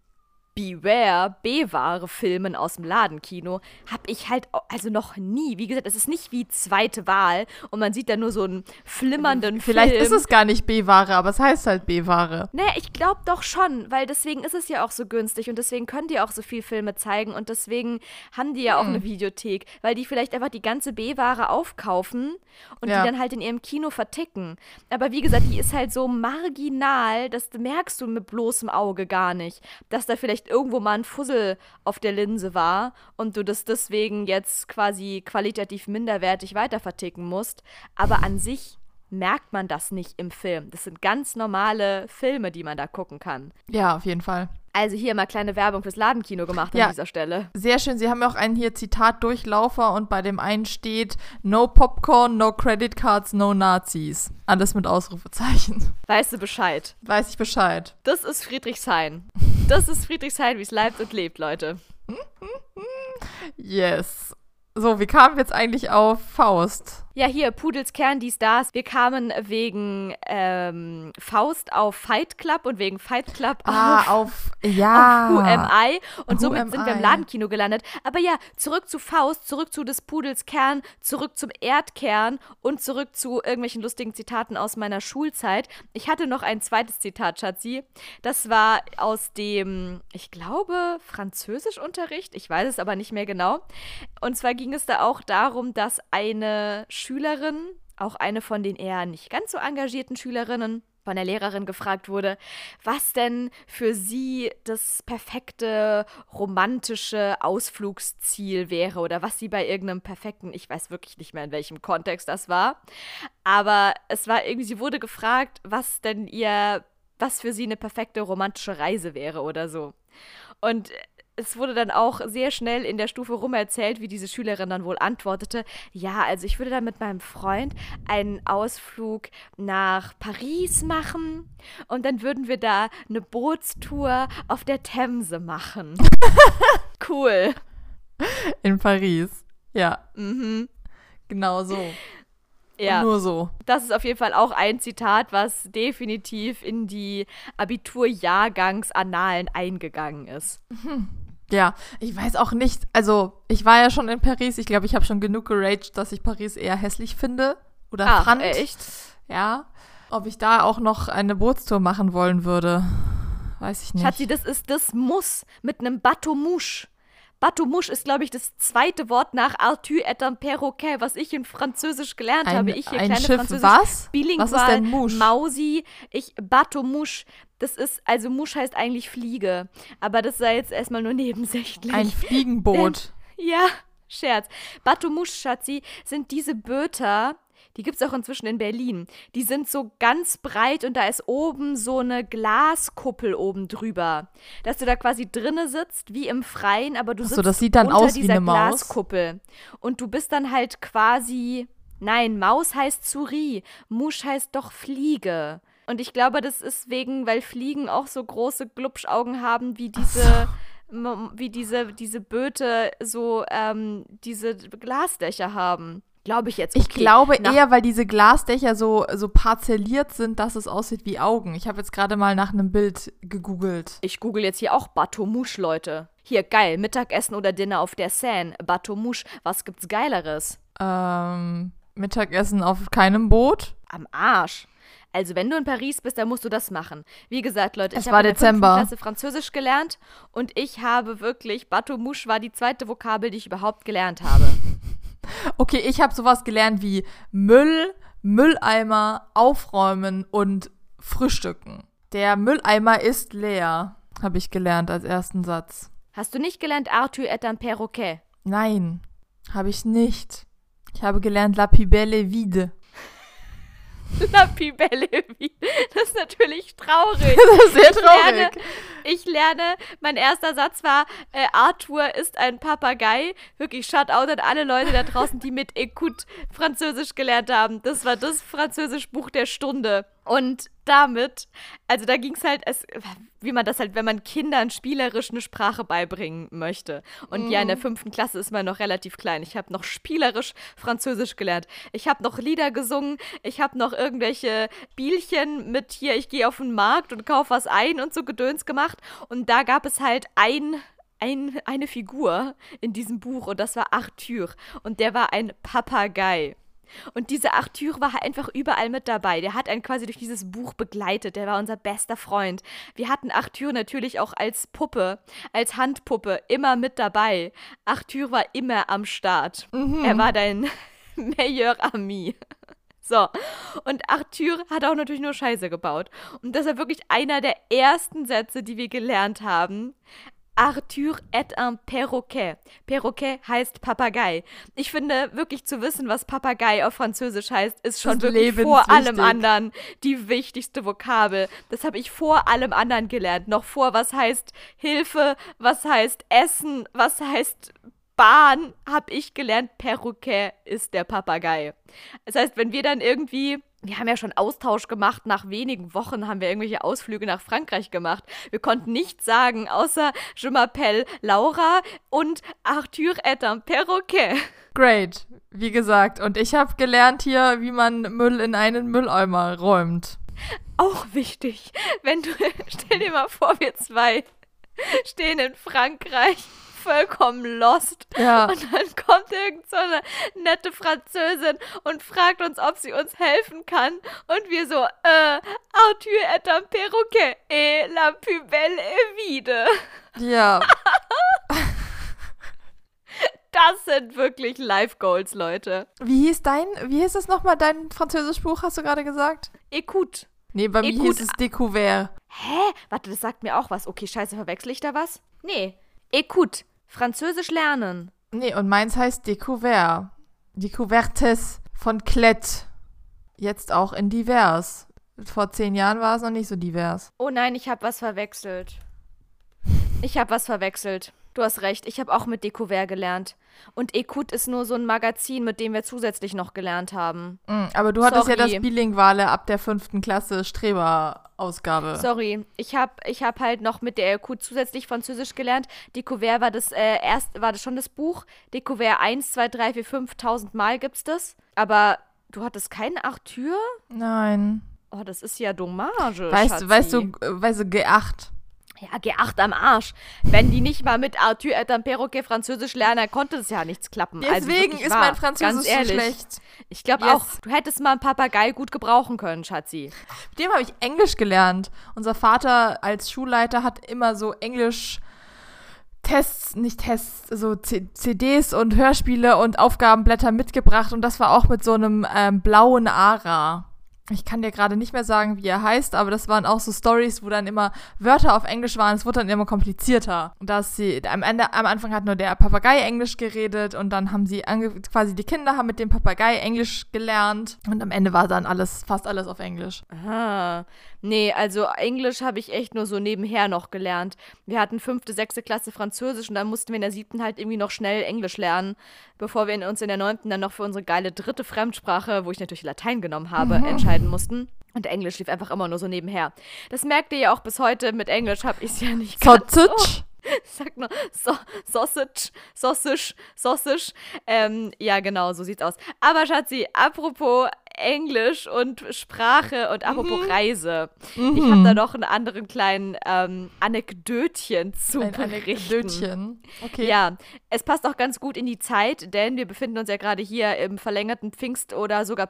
Beware, B-Ware-Filmen aus dem Ladenkino, hab ich halt also noch nie, wie gesagt, es ist nicht wie zweite Wahl und man sieht da nur so einen flimmernden Vielleicht Film. Vielleicht ist es gar nicht B-Ware, aber es heißt halt B-Ware. Naja, ich glaube doch schon, weil deswegen ist es ja auch so günstig und deswegen können die auch so viel Filme zeigen und deswegen haben die ja auch hm. eine Videothek, weil die vielleicht einfach die ganze B-Ware aufkaufen und ja. die dann halt in ihrem Kino verticken. Aber wie gesagt, die ist halt so marginal, das merkst du mit bloßem Auge gar nicht, dass da vielleicht irgendwo mal ein Fussel auf der Linse war und du das deswegen jetzt quasi qualitativ minderwertig weiter verticken musst. Aber an sich merkt man das nicht im Film. Das sind ganz normale Filme, die man da gucken kann. Ja, auf jeden Fall. Also hier mal kleine Werbung fürs Ladenkino gemacht ja, an dieser Stelle. Sehr schön. Sie haben ja auch einen hier Zitat-Durchlaufer und bei dem einen steht No Popcorn, no Credit Cards, no Nazis. Alles mit Ausrufezeichen. Weißt du Bescheid? Weiß ich Bescheid. Das ist Friedrichshain. Das ist Friedrichshain, wie es leibt und lebt, Leute. Yes. So, wie kamen wir jetzt eigentlich auf Faust? Ja, hier, Pudelskern, die Stars. Wir kamen wegen ähm, Faust auf Fight Club und wegen Fight Club Ah, auf, auf, ja. auf Who Am I. Und Who somit Am sind wir im I? Ladenkino gelandet. Aber ja, zurück zu Faust, zurück zu des Pudels Kern, zurück zum Erdkern und zurück zu irgendwelchen lustigen Zitaten aus meiner Schulzeit. Ich hatte noch ein zweites Zitat, Schatzi. Das war aus dem, ich glaube, Französischunterricht. Ich weiß es aber nicht mehr genau. Und zwar ging es da auch darum, dass eine Schülerin, auch eine von den eher nicht ganz so engagierten Schülerinnen, von der Lehrerin gefragt wurde, was denn für sie das perfekte romantische Ausflugsziel wäre oder was sie bei irgendeinem perfekten, ich weiß wirklich nicht mehr, in welchem Kontext das war, aber es war irgendwie, sie wurde gefragt, was denn ihr, was für sie eine perfekte romantische Reise wäre oder so. Und es wurde dann auch sehr schnell in der Stufe rum erzählt, wie diese Schülerin dann wohl antwortete, ja, also ich würde dann mit meinem Freund einen Ausflug nach Paris machen und dann würden wir da eine Bootstour auf der Themse machen. Cool. In Paris. Ja, Mhm. genau so. Ja. Nur so. Das ist auf jeden Fall auch ein Zitat, was definitiv in die Abiturjahrgangsannalen eingegangen ist. Ja, ich weiß auch nicht, also ich war ja schon in Paris, ich glaube, ich habe schon genug geraged, dass ich Paris eher hässlich finde oder Ach, fand. echt? Ja, ob ich da auch noch eine Bootstour machen wollen würde, weiß ich nicht. Schatzi, das ist das Muss mit einem Bateau Mouche. Bateau Mouche ist, glaube ich, das zweite Wort nach Arthur et un perroquet, was ich in Französisch gelernt ein, habe. Ich hier ein kleine Schiff, Französisch was? bilingual, Was ist denn Mouche? Mausi, ich, Bateau Mouche, das ist, also Mouche heißt eigentlich Fliege, aber das sei jetzt erstmal nur nebensächlich. Ein Fliegenboot. Ja, Scherz. Bateau Mouche, Schatzi, sind diese Böter, die gibt es auch inzwischen in Berlin. Die sind so ganz breit und da ist oben so eine Glaskuppel oben drüber. Dass du da quasi drinne sitzt, wie im Freien, aber du Ach so, sitzt das sieht dann unter aus wie dieser eine Maus? Glaskuppel. Und du bist dann halt quasi, nein, Maus heißt Souris, Mouche heißt doch Fliege. Und ich glaube, das ist wegen, weil Fliegen auch so große Glubschaugen haben, wie diese... wie diese, diese Böte so ähm, diese Glasdächer haben. Glaube ich jetzt. Ich Okay, glaube nach- eher, weil diese Glasdächer so, so parzelliert sind, dass es aussieht wie Augen. Ich habe jetzt gerade mal nach einem Bild gegoogelt. Ich google jetzt hier auch Bateau Mouche, Leute. Hier, geil, Mittagessen oder Dinner auf der Seine. Bateau Mouche, was gibt's Geileres? Ähm, Mittagessen auf keinem Boot. Am Arsch. Also wenn du in Paris bist, dann musst du das machen. Wie gesagt, Leute, Es ich war habe in der fünften Dezember. Klasse Französisch gelernt und ich habe wirklich, Bateau Mouche war die zweite Vokabel, die ich überhaupt gelernt habe. Okay, ich habe sowas gelernt wie Müll, Mülleimer, aufräumen und frühstücken. Der Mülleimer ist leer, habe ich gelernt als ersten Satz. Hast du nicht gelernt Arthur et un perroquet? Nein, habe ich nicht. Ich habe gelernt La Pibelle est vide. La Pibelle vide. Das ist natürlich traurig. Das ist sehr Ich lerne, traurig. ich lerne, mein erster Satz war, äh, Arthur ist ein Papagei. Wirklich, Shoutout an alle Leute da draußen, die mit Écoute Französisch gelernt haben. Das war das Französischbuch der Stunde. Und damit, also da ging es halt, es, wie man das halt, wenn man Kindern spielerisch eine Sprache beibringen möchte. Und Mhm. ja, in der fünften Klasse ist man noch relativ klein. Ich habe noch spielerisch Französisch gelernt. Ich habe noch Lieder gesungen. Ich habe noch irgendwelche Spielchen mit hier, ich gehe auf den Markt und kaufe was ein und so Gedöns gemacht. Und da gab es halt ein... Ein, eine Figur in diesem Buch und das war Arthur und der war ein Papagei. Und dieser Arthur war halt einfach überall mit dabei. Der hat einen quasi durch dieses Buch begleitet. Der war unser bester Freund. Wir hatten Arthur natürlich auch als Puppe, als Handpuppe immer mit dabei. Arthur war immer am Start. Mhm. Er war dein meilleur ami. So, und Arthur hat auch natürlich nur Scheiße gebaut. Und das war wirklich einer der ersten Sätze, die wir gelernt haben. Arthur est un perroquet. Perroquet heißt Papagei. Ich finde, wirklich zu wissen, was Papagei auf Französisch heißt, ist schon ist wirklich vor allem lebenswichtig. anderen die wichtigste Vokabel. Das habe ich vor allem anderen gelernt. Noch vor, was heißt Hilfe, was heißt Essen, was heißt Bahn, habe ich gelernt, Perroquet ist der Papagei. Das heißt, wenn wir dann irgendwie wir haben ja schon Austausch gemacht. Nach wenigen Wochen haben wir irgendwelche Ausflüge nach Frankreich gemacht. Wir konnten nichts sagen, außer Je m'appelle Laura und Arthur est un perroquet. Great, wie gesagt. Und ich habe gelernt hier, wie man Müll in einen Mülleimer räumt. Auch wichtig, wenn du, stell dir mal vor, wir zwei stehen in Frankreich, vollkommen lost. Ja. Und dann kommt irgend so eine nette Französin und fragt uns, ob sie uns helfen kann. Und wir so, äh, Arthur est un perroquet et la plus belle est vide. Ja. Das sind wirklich Life Goals, Leute. Wie hieß dein, wie hieß es nochmal, dein Französischbuch, hast du gerade gesagt? Écoute. Nee, bei mir Écoute. hieß es Découvert. Hä? Warte, das sagt mir auch was. Okay, scheiße, verwechsel ich da was? Nee. Écoute. Französisch lernen. Nee, und meins heißt Découvert. Découvertes von Klett. Jetzt auch in divers. Vor zehn Jahren war es noch nicht so divers. Oh nein, ich habe was verwechselt. Ich habe was verwechselt. Du hast recht, ich habe auch mit Découvert gelernt. Und Écoute ist nur so ein Magazin, mit dem wir zusätzlich noch gelernt haben. Mm, aber du hattest Sorry. ja das Bilinguale ab der fünften Klasse Streber-Ausgabe. Sorry, ich habe ich hab halt noch mit der Écoute zusätzlich Französisch gelernt. Découvert war das äh, erst, war das schon das Buch. Découvert eins, zwei, drei, vier, fünf, tausend Mal gibt's das. Aber du hattest keinen Arthur? Nein. Oh, das ist ja Dommage, Weißt, Schatzi. weißt du, äh, weißt du, G acht. Ja, G acht am Arsch. Wenn die nicht mal mit Arthur et un perroquet Französisch lernen, dann konnte das ja nichts klappen. Deswegen also wirklich ist wahr, mein Französisch ganz so ehrlich. schlecht. Ich glaube Yes. auch, du hättest mal einen Papagei gut gebrauchen können, Schatzi. Mit dem habe ich Englisch gelernt. Unser Vater als Schulleiter hat immer so Englisch Tests, nicht Tests, so C- CDs und Hörspiele und Aufgabenblätter mitgebracht. Und das war auch mit so einem ähm, blauen Ara. Ich kann dir gerade nicht mehr sagen, wie er heißt, aber das waren auch so Stories, wo dann immer Wörter auf Englisch waren. Es wurde dann immer komplizierter. Und dass sie am Ende, am Anfang hat nur der Papagei Englisch geredet und dann haben sie ange- quasi die Kinder haben mit dem Papagei Englisch gelernt und am Ende war dann alles, fast alles auf Englisch. Aha. Nee, also Englisch habe ich echt nur so nebenher noch gelernt. Wir hatten fünfte, sechste Klasse Französisch und dann mussten wir in der siebten halt irgendwie noch schnell Englisch lernen, bevor wir in uns in der neunten dann noch für unsere geile dritte Fremdsprache, wo ich natürlich Latein genommen habe, Mhm. entscheiden mussten. Und Englisch lief einfach immer nur so nebenher. Das merkt ihr ja auch bis heute. Mit Englisch habe ich es ja nicht ganz so. Sausage? Ich sag nur so, Sausage, Sausage, Sausage. Ähm, ja, genau, so sieht's aus. Aber Schatzi, apropos Englisch und Sprache und apropos Mhm. Reise. Mhm. Ich habe da noch einen anderen kleinen ähm, Anekdötchen zu Ein berichten. Anekdötchen. Okay. Ja, es passt auch ganz gut in die Zeit, denn wir befinden uns ja gerade hier im verlängerten Pfingst- oder sogar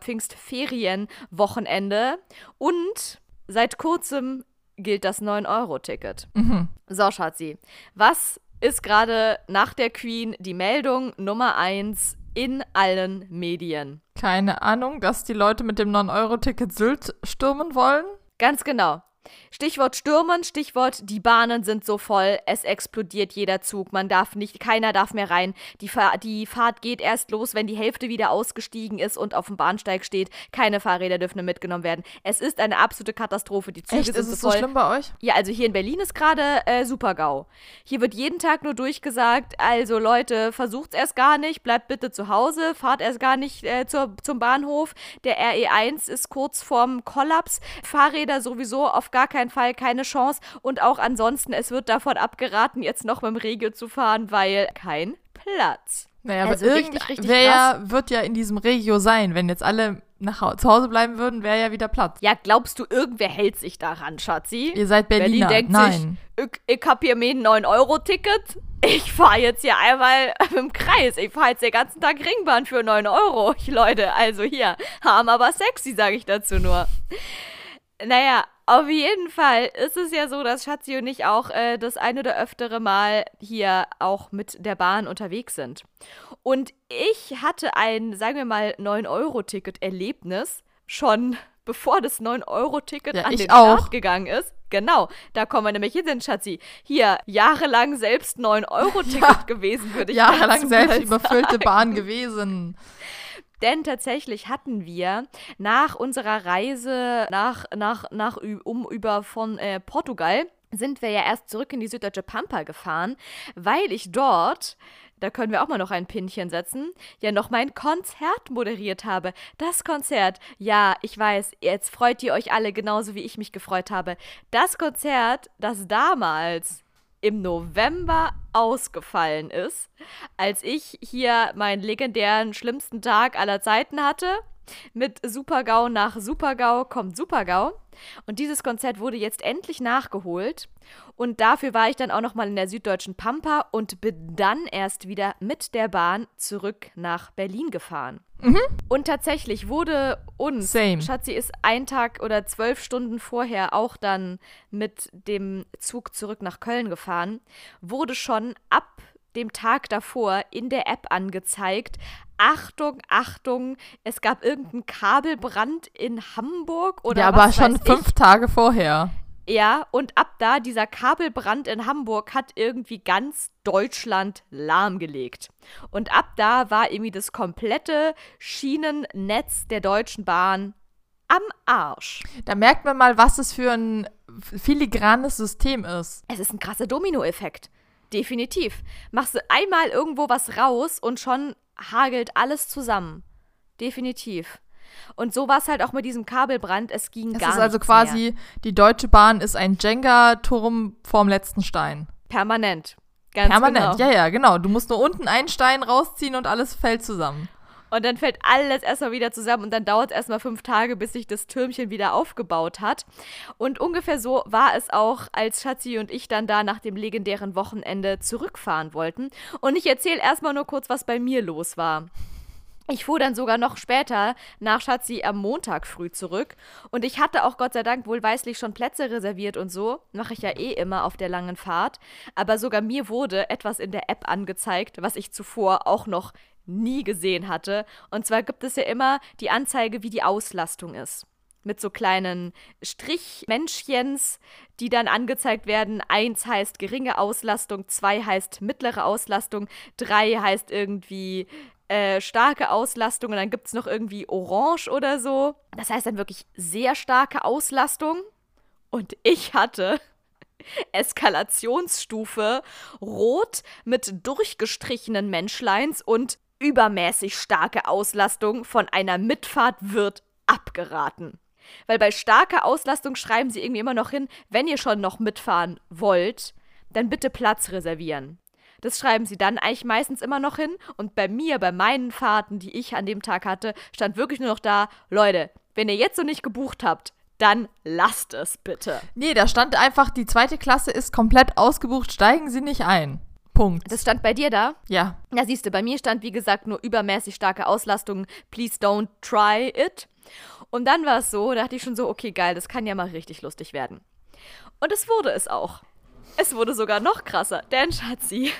Pfingstferienwochenende und seit kurzem gilt das neun Euro Ticket. Mhm. So, Schatzi, was ist gerade nach der Queen die Meldung Nummer eins in allen Medien? Keine Ahnung, dass die Leute mit dem neun Euro Ticket Sylt stürmen wollen? Ganz genau. Stichwort Stürmen, Stichwort die Bahnen sind so voll, es explodiert jeder Zug, man darf nicht, keiner darf mehr rein. Die, Fahr- die Fahrt geht erst los, wenn die Hälfte wieder ausgestiegen ist und auf dem Bahnsteig steht. Keine Fahrräder dürfen mitgenommen werden. Es ist eine absolute Katastrophe, die Züge Echt? sind Ist so es so voll. schlimm bei euch? Ja, also hier in Berlin ist gerade äh, Super-GAU. Hier wird jeden Tag nur durchgesagt, also Leute, versucht's erst gar nicht, bleibt bitte zu Hause, fahrt erst gar nicht äh, zur, zum Bahnhof. Der R E eins ist kurz vorm Kollaps. Fahrräder sowieso auf gar keinen Fall, keine Chance. Und auch ansonsten, es wird davon abgeraten, jetzt noch mit dem Regio zu fahren, weil kein Platz. Naja, Also aber richtig, irgendwer richtig ja, wird ja in diesem Regio sein. Wenn jetzt alle nach Hau- zu Hause bleiben würden, wäre ja wieder Platz. Ja, glaubst du, irgendwer hält sich daran, Schatzi? Ihr seid Berliner. Berlin denkt Nein. sich, ich, ich hab hier mir ein neun Euro Ticket. Ich fahre jetzt hier einmal im Kreis. Ich fahre jetzt den ganzen Tag Ringbahn für neun Euro. Ich, Leute, also hier, arm aber sexy, sage ich dazu nur. Naja, auf jeden Fall ist es ja so, dass Schatzi und ich auch äh, das ein oder öftere Mal hier auch mit der Bahn unterwegs sind. Und ich hatte ein, sagen wir mal, neun Euro Ticket Erlebnis schon bevor das neun Euro Ticket Ja, an ich den auch. Start gegangen ist. Genau, da kommen wir nämlich hin, Schatzi. Hier, jahrelang selbst neun Euro Ticket Ja. gewesen, würde ich Jahrelang dazu selbst mal überfüllte sagen. Bahn gewesen. Denn tatsächlich hatten wir nach unserer Reise nach, nach, nach, Ü- um über von äh, Portugal, sind wir ja erst zurück in die süddeutsche Pampa gefahren, weil ich dort da können wir auch mal noch ein Pinchen setzen, ja noch mein Konzert moderiert habe. Das Konzert, ja, ich weiß, jetzt freut ihr euch alle genauso, wie ich mich gefreut habe. Das Konzert, das damals im November ausgefallen ist, als ich hier meinen legendären schlimmsten Tag aller Zeiten hatte. Mit Super-GAU nach Super-GAU kommt Super-GAU. Und dieses Konzert wurde jetzt endlich nachgeholt. Und dafür war ich dann auch nochmal in der Süddeutschen Pampa und bin dann erst wieder mit der Bahn zurück nach Berlin gefahren. Mhm. Und tatsächlich wurde uns, Same. Schatzi ist ein Tag oder zwölf Stunden vorher auch dann mit dem Zug zurück nach Köln gefahren, wurde schon ab dem Tag davor in der App angezeigt, Achtung, Achtung, es gab irgendeinen Kabelbrand in Hamburg oder ja, was aber schon weiß fünf ich. Tage vorher. Ja, und ab da, dieser Kabelbrand in Hamburg hat irgendwie ganz Deutschland lahmgelegt. Und ab da war irgendwie das komplette Schienennetz der Deutschen Bahn am Arsch. Da merkt man mal, was es für ein filigranes System ist. Es ist ein krasser Dominoeffekt. Definitiv. Machst du einmal irgendwo was raus und schon hagelt alles zusammen. Definitiv. Und so war es halt auch mit diesem Kabelbrand. Es ging Es gar ist also nichts quasi, mehr. die Deutsche Bahn ist ein Jenga-Turm vorm letzten Stein. Permanent. Ganz Permanent, genau. ja, ja, genau. Du musst nur unten einen Stein rausziehen und alles fällt zusammen. Und dann fällt alles erstmal wieder zusammen und dann dauert es erstmal fünf Tage, bis sich das Türmchen wieder aufgebaut hat. Und ungefähr so war es auch, als Schatzi und ich dann da nach dem legendären Wochenende zurückfahren wollten. Und ich erzähle erstmal nur kurz, was bei mir los war. Ich fuhr dann sogar noch später nach Schatzi am Montag früh zurück und ich hatte auch Gott sei Dank wohlweislich schon Plätze reserviert und so, mache ich ja eh immer auf der langen Fahrt, aber sogar mir wurde etwas in der App angezeigt, was ich zuvor auch noch nie gesehen hatte, und zwar gibt es ja immer die Anzeige, wie die Auslastung ist. Mit so kleinen Strichmännchens, die dann angezeigt werden. Eins heißt geringe Auslastung, zwei heißt mittlere Auslastung, drei heißt irgendwie äh, starke Auslastung und dann gibt es noch irgendwie orange oder so. Das heißt dann wirklich sehr starke Auslastung. Und ich hatte Eskalationsstufe rot mit durchgestrichenen Menschleins und übermäßig starke Auslastung von einer Mitfahrt wird abgeraten. Weil bei starker Auslastung schreiben sie irgendwie immer noch hin, wenn ihr schon noch mitfahren wollt, dann bitte Platz reservieren. Das schreiben sie dann eigentlich meistens immer noch hin. Und bei mir, bei meinen Fahrten, die ich an dem Tag hatte, stand wirklich nur noch da, Leute, wenn ihr jetzt noch nicht gebucht habt, dann lasst es bitte. Nee, da stand einfach, die zweite Klasse ist komplett ausgebucht, steigen Sie nicht ein. Punkt. Das stand bei dir da? Ja. Na siehst du, bei mir stand, wie gesagt, nur übermäßig starke Auslastung. Please don't try it. Und dann war es so, da dachte ich schon so, okay, geil, das kann ja mal richtig lustig werden. Und es wurde es auch. Es wurde sogar noch krasser, denn Schatzi,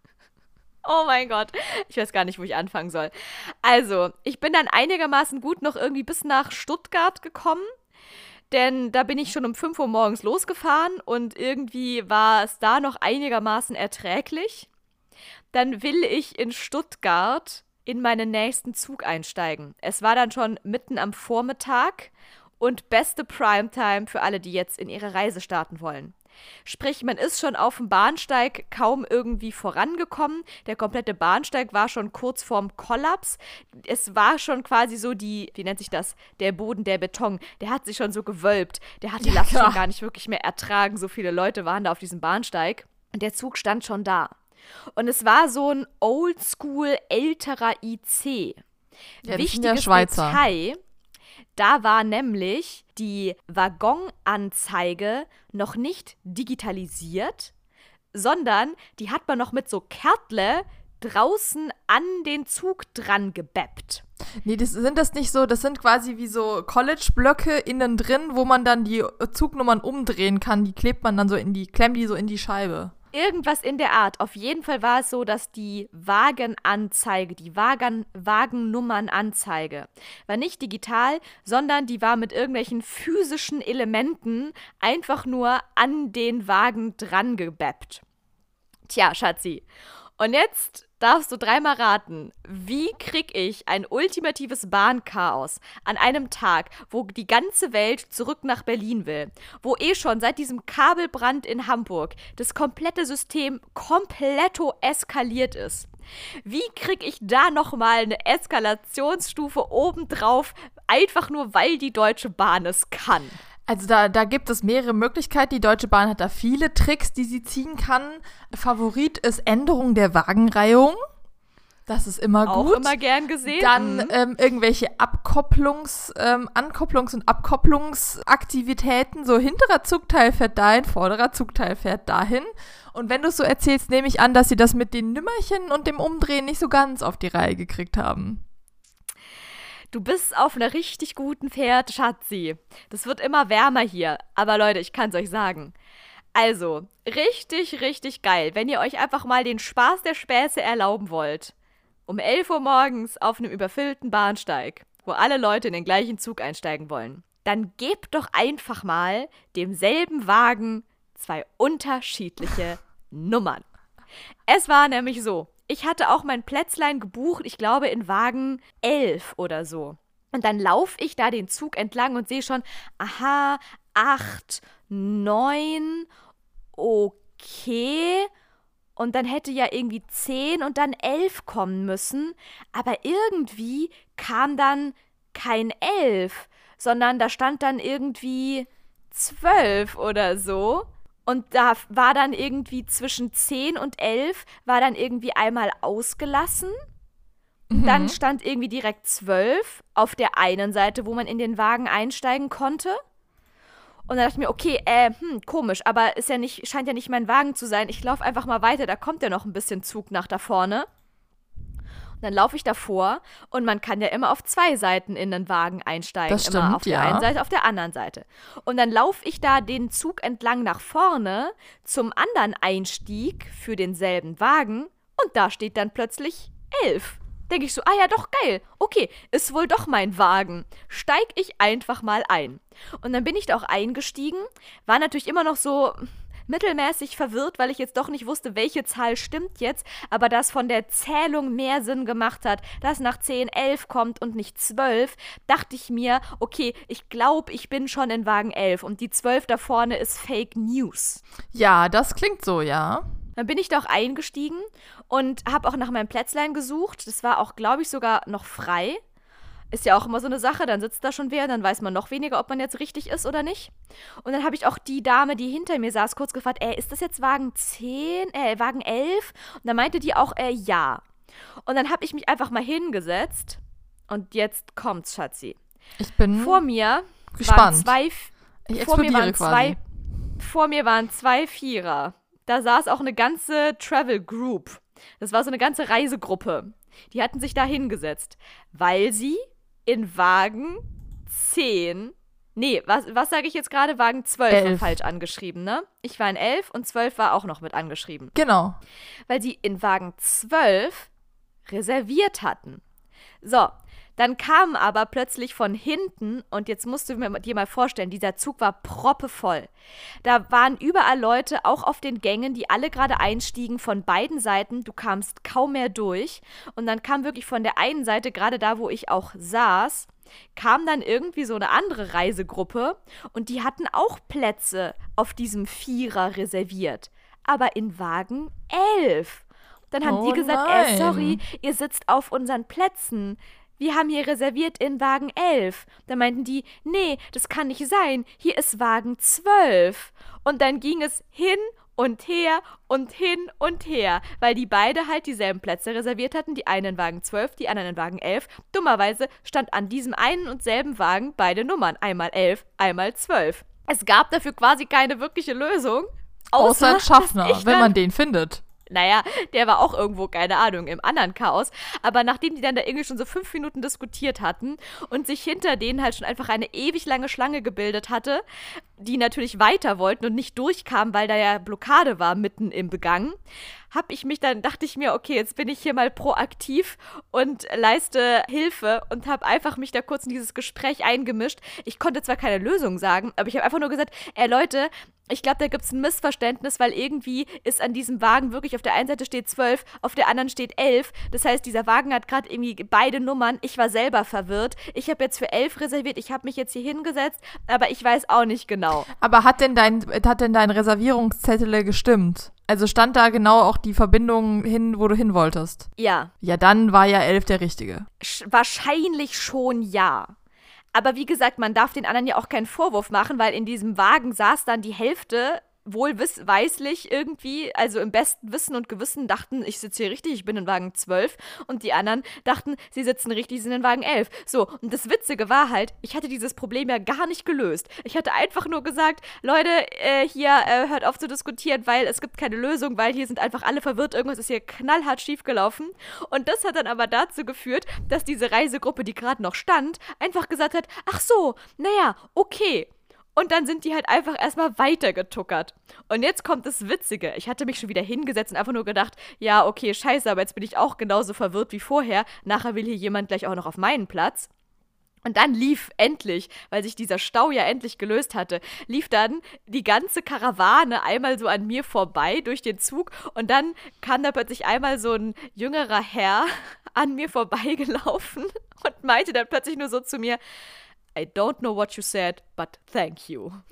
oh mein Gott, ich weiß gar nicht, wo ich anfangen soll. Also, ich bin dann einigermaßen gut noch irgendwie bis nach Stuttgart gekommen, denn da bin ich schon um fünf Uhr morgens losgefahren und irgendwie war es da noch einigermaßen erträglich. Dann will ich in Stuttgart in meinen nächsten Zug einsteigen. Es war dann schon mitten am Vormittag und beste Primetime für alle, die jetzt in ihre Reise starten wollen. Sprich, man ist schon auf dem Bahnsteig kaum irgendwie vorangekommen. Der komplette Bahnsteig war schon kurz vorm Kollaps. Es war schon quasi so die, wie nennt sich das, der Boden, der Beton, der hat sich schon so gewölbt. Der hat die Ja, Last klar. schon gar nicht wirklich mehr ertragen. So viele Leute waren da auf diesem Bahnsteig. Und der Zug stand schon da. Und es war so ein oldschool älterer I C. Ja, das sind ja Wichtiges Schweizer. Detail, da war nämlich die Waggonanzeige noch nicht digitalisiert, sondern die hat man noch mit so Kärtle draußen an den Zug dran gebeppt. Nee, das sind das nicht so, das sind quasi wie so College-Blöcke innen drin, wo man dann die Zugnummern umdrehen kann. Die klebt man dann so in die, klemmt die so in die Scheibe. Irgendwas in der Art. Auf jeden Fall war es so, dass die Wagenanzeige, die Wagen, Wagennummernanzeige, war nicht digital, sondern die war mit irgendwelchen physischen Elementen einfach nur an den Wagen dran gebeppt. Tja, Schatzi. Und jetzt darfst du dreimal raten, wie krieg ich ein ultimatives Bahnchaos an einem Tag, wo die ganze Welt zurück nach Berlin will, wo eh schon seit diesem Kabelbrand in Hamburg das komplette System kompletto eskaliert ist. Wie krieg ich da nochmal eine Eskalationsstufe obendrauf, einfach nur, weil die Deutsche Bahn es kann? Also da, da gibt es mehrere Möglichkeiten. Die Deutsche Bahn hat da viele Tricks, die sie ziehen kann. Favorit ist Änderung der Wagenreihung. Das ist immer Auch gut. Auch immer gern gesehen. Dann mhm. ähm, irgendwelche Abkopplungs-, ähm, Ankopplungs- und Abkopplungsaktivitäten. So, hinterer Zugteil fährt dahin, vorderer Zugteil fährt dahin. Und wenn du es so erzählst, nehme ich an, dass sie das mit den Nümmerchen und dem Umdrehen nicht so ganz auf die Reihe gekriegt haben. Du bist auf einer richtig guten Fährte, Schatzi. Das wird immer wärmer hier. Aber Leute, ich kann es euch sagen. Also, richtig, richtig geil, wenn ihr euch einfach mal den Spaß der Späße erlauben wollt. Um elf Uhr morgens auf einem überfüllten Bahnsteig, wo alle Leute in den gleichen Zug einsteigen wollen. Dann gebt doch einfach mal demselben Wagen zwei unterschiedliche Nummern. Es war nämlich so. Ich hatte auch mein Plätzlein gebucht, ich glaube in Wagen elf oder so. Und dann laufe ich da den Zug entlang und sehe schon, aha, acht, neun, okay. Und dann hätte ja irgendwie zehn und dann elf kommen müssen. Aber irgendwie kam dann kein elf, sondern da stand dann irgendwie zwölf oder so. Und da war dann irgendwie zwischen zehn und elf, war dann irgendwie einmal ausgelassen. Mhm. Dann stand irgendwie direkt zwölf auf der einen Seite, wo man in den Wagen einsteigen konnte. Und dann dachte ich mir, okay, äh, hm, komisch, aber ist ja nicht, scheint ja nicht mein Wagen zu sein. Ich laufe einfach mal weiter, da kommt ja noch ein bisschen Zug nach da vorne. Und dann laufe ich davor und man kann ja immer auf zwei Seiten in den Wagen einsteigen. Das stimmt, immer auf der ja. einen Seite, auf der anderen Seite. Und dann laufe ich da den Zug entlang nach vorne zum anderen Einstieg für denselben Wagen und da steht dann plötzlich elf. Denke ich so, ah ja, doch, geil. Okay, ist wohl doch mein Wagen. Steig ich einfach mal ein. Und dann bin ich da auch eingestiegen, war natürlich immer noch so mittelmäßig verwirrt, weil ich jetzt doch nicht wusste, welche Zahl stimmt jetzt, aber das von der Zählung mehr Sinn gemacht hat, dass nach zehn elf kommt und nicht zwölf, dachte ich mir, okay, ich glaube, ich bin schon in Wagen elf und die zwölf da vorne ist Fake News. Ja, das klingt so, ja. Dann bin ich da auch eingestiegen und habe auch nach meinem Plätzlein gesucht. Das war auch, glaube ich, sogar noch frei. Ist ja auch immer so eine Sache, dann sitzt da schon wer, dann weiß man noch weniger, ob man jetzt richtig ist oder nicht. Und dann habe ich auch die Dame, die hinter mir saß, kurz gefragt, ey, ist das jetzt Wagen zehn, äh, Wagen elf? Und dann meinte die auch, äh, ja. Und dann habe ich mich einfach mal hingesetzt und jetzt kommt's, Schatzi. Ich bin vor mir gespannt. Waren zwei, ich vor mir waren quasi. zwei, vor mir waren zwei Vierer. Da saß auch eine ganze Travel Group. Das war so eine ganze Reisegruppe. Die hatten sich da hingesetzt, weil sie in Wagen zehn, nee, was, was sage ich jetzt gerade? Wagen zwölf war falsch angeschrieben, ne? Ich war in elf und zwölf war auch noch mit angeschrieben. Genau. Weil sie in Wagen zwölf reserviert hatten. So, dann kamen aber plötzlich von hinten, und jetzt musst du dir mal vorstellen, dieser Zug war proppevoll. Da waren überall Leute, auch auf den Gängen, die alle gerade einstiegen von beiden Seiten. Du kamst kaum mehr durch. Und dann kam wirklich von der einen Seite, gerade da, wo ich auch saß, kam dann irgendwie so eine andere Reisegruppe und die hatten auch Plätze auf diesem Vierer reserviert. Aber in Wagen elf. Dann haben oh die gesagt, äh, sorry, ihr sitzt auf unseren Plätzen. Wir haben hier reserviert in Wagen elf. Da meinten die, nee, das kann nicht sein. Hier ist Wagen zwölf. Und dann ging es hin und her und hin und her, weil die beide halt dieselben Plätze reserviert hatten. Die einen in Wagen zwölf, die anderen in Wagen elf. Dummerweise stand an diesem einen und selben Wagen beide Nummern. Einmal elf, einmal zwölf. Es gab dafür quasi keine wirkliche Lösung. Außer, außer ein Schaffner, wenn man den findet. Naja, der war auch irgendwo, keine Ahnung, im anderen Chaos. Aber nachdem die dann da irgendwie schon so fünf Minuten diskutiert hatten und sich hinter denen halt schon einfach eine ewig lange Schlange gebildet hatte, die natürlich weiter wollten und nicht durchkamen, weil da ja Blockade war mitten im Begang, hab ich mich dann, dachte ich mir, okay, jetzt bin ich hier mal proaktiv und leiste Hilfe und habe einfach mich da kurz in dieses Gespräch eingemischt. Ich konnte zwar keine Lösung sagen, aber ich habe einfach nur gesagt, ey Leute, Ich glaube, da gibt es ein Missverständnis, weil irgendwie ist an diesem Wagen wirklich, auf der einen Seite steht zwölf, auf der anderen steht elf. Das heißt, dieser Wagen hat gerade irgendwie beide Nummern. Ich war selber verwirrt. Ich habe jetzt für elf reserviert. Ich habe mich jetzt hier hingesetzt, aber ich weiß auch nicht genau. Aber hat denn dein, hat denn dein Reservierungszettel gestimmt? Also stand da genau auch die Verbindung hin, wo du hin wolltest? Ja. Ja, dann war ja elf der richtige. Sch- wahrscheinlich schon ja. Aber wie gesagt, man darf den anderen ja auch keinen Vorwurf machen, weil in diesem Wagen saß dann die Hälfte wohlweislich irgendwie, also im besten Wissen und Gewissen dachten, ich sitze hier richtig, ich bin in Wagen zwölf und die anderen dachten, sie sitzen richtig, sie sind in Wagen elf. So, und das Witzige war halt, ich hatte dieses Problem ja gar nicht gelöst. Ich hatte einfach nur gesagt, Leute, äh, hier, äh, hört auf zu diskutieren, weil es gibt keine Lösung, weil hier sind einfach alle verwirrt, irgendwas ist hier knallhart schiefgelaufen. Und das hat dann aber dazu geführt, dass diese Reisegruppe, die gerade noch stand, einfach gesagt hat, ach so, naja, okay. Und dann sind die halt einfach erstmal weitergetuckert. Und jetzt kommt das Witzige. Ich hatte mich schon wieder hingesetzt und einfach nur gedacht, ja, okay, scheiße, aber jetzt bin ich auch genauso verwirrt wie vorher. Nachher will hier jemand gleich auch noch auf meinen Platz. Und dann lief endlich, weil sich dieser Stau ja endlich gelöst hatte, lief dann die ganze Karawane einmal so an mir vorbei durch den Zug. Und dann kam da plötzlich einmal so ein jüngerer Herr an mir vorbeigelaufen und meinte dann plötzlich nur so zu mir, I don't know what you said, but thank you. Und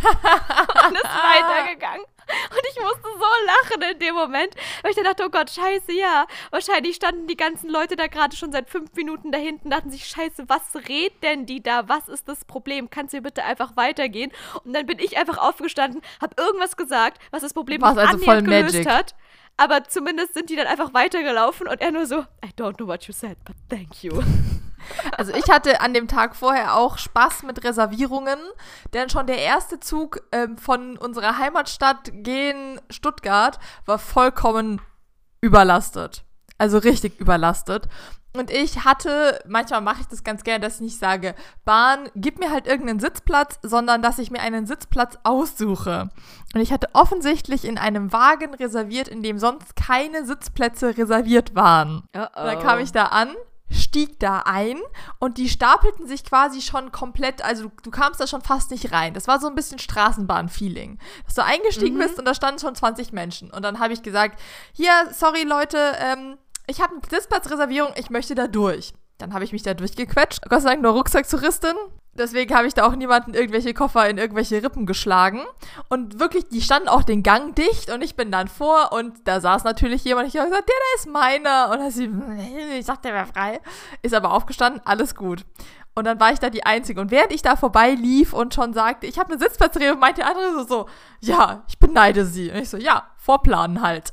ist weitergegangen. Und ich musste so lachen in dem Moment, weil ich dann dachte, oh Gott, scheiße, ja. Wahrscheinlich standen die ganzen Leute da gerade schon seit fünf Minuten da hinten, dachten sich, scheiße, was redet denn die da? Was ist das Problem? Kannst du bitte einfach weitergehen? Und dann bin ich einfach aufgestanden, hab irgendwas gesagt, was das Problem War's nicht also voll annähernd gelöst Magic. hat. Aber zumindest sind die dann einfach weitergelaufen und er nur so, I don't know what you said, but thank you. Also ich hatte an dem Tag vorher auch Spaß mit Reservierungen, denn schon der erste Zug ähm, von unserer Heimatstadt gen Stuttgart war vollkommen überlastet. Also richtig überlastet. Und ich hatte, manchmal mache ich das ganz gerne, dass ich nicht sage, Bahn, gib mir halt irgendeinen Sitzplatz, sondern dass ich mir einen Sitzplatz aussuche. Und ich hatte offensichtlich in einem Wagen reserviert, in dem sonst keine Sitzplätze reserviert waren. Uh-oh. Und dann kam ich da an, stieg da ein und die stapelten sich quasi schon komplett, also du, du kamst da schon fast nicht rein. Das war so ein bisschen Straßenbahn-Feeling. Dass du eingestiegen Mhm. bist und da standen schon zwanzig Menschen. Und dann habe ich gesagt, hier, sorry Leute, ähm, ich habe eine Sitzplatzreservierung, ich möchte da durch. Dann habe ich mich da durchgequetscht. Gott sei Dank nur Rucksack-Touristin. Deswegen habe ich da auch niemanden irgendwelche Koffer in irgendwelche Rippen geschlagen. Und wirklich, die standen auch den Gang dicht und ich bin dann vor und da saß natürlich jemand. Ich habe gesagt, der da ist meiner. Und dann sie, ich dachte, der wäre frei. Ist aber aufgestanden, alles gut. Und dann war ich da die Einzige. Und während ich da vorbeilief und schon sagte, ich habe eine Sitzplatzreservierung, meinte der andere so, so, ja, ich beneide sie. Und ich so, ja, vorplanen halt.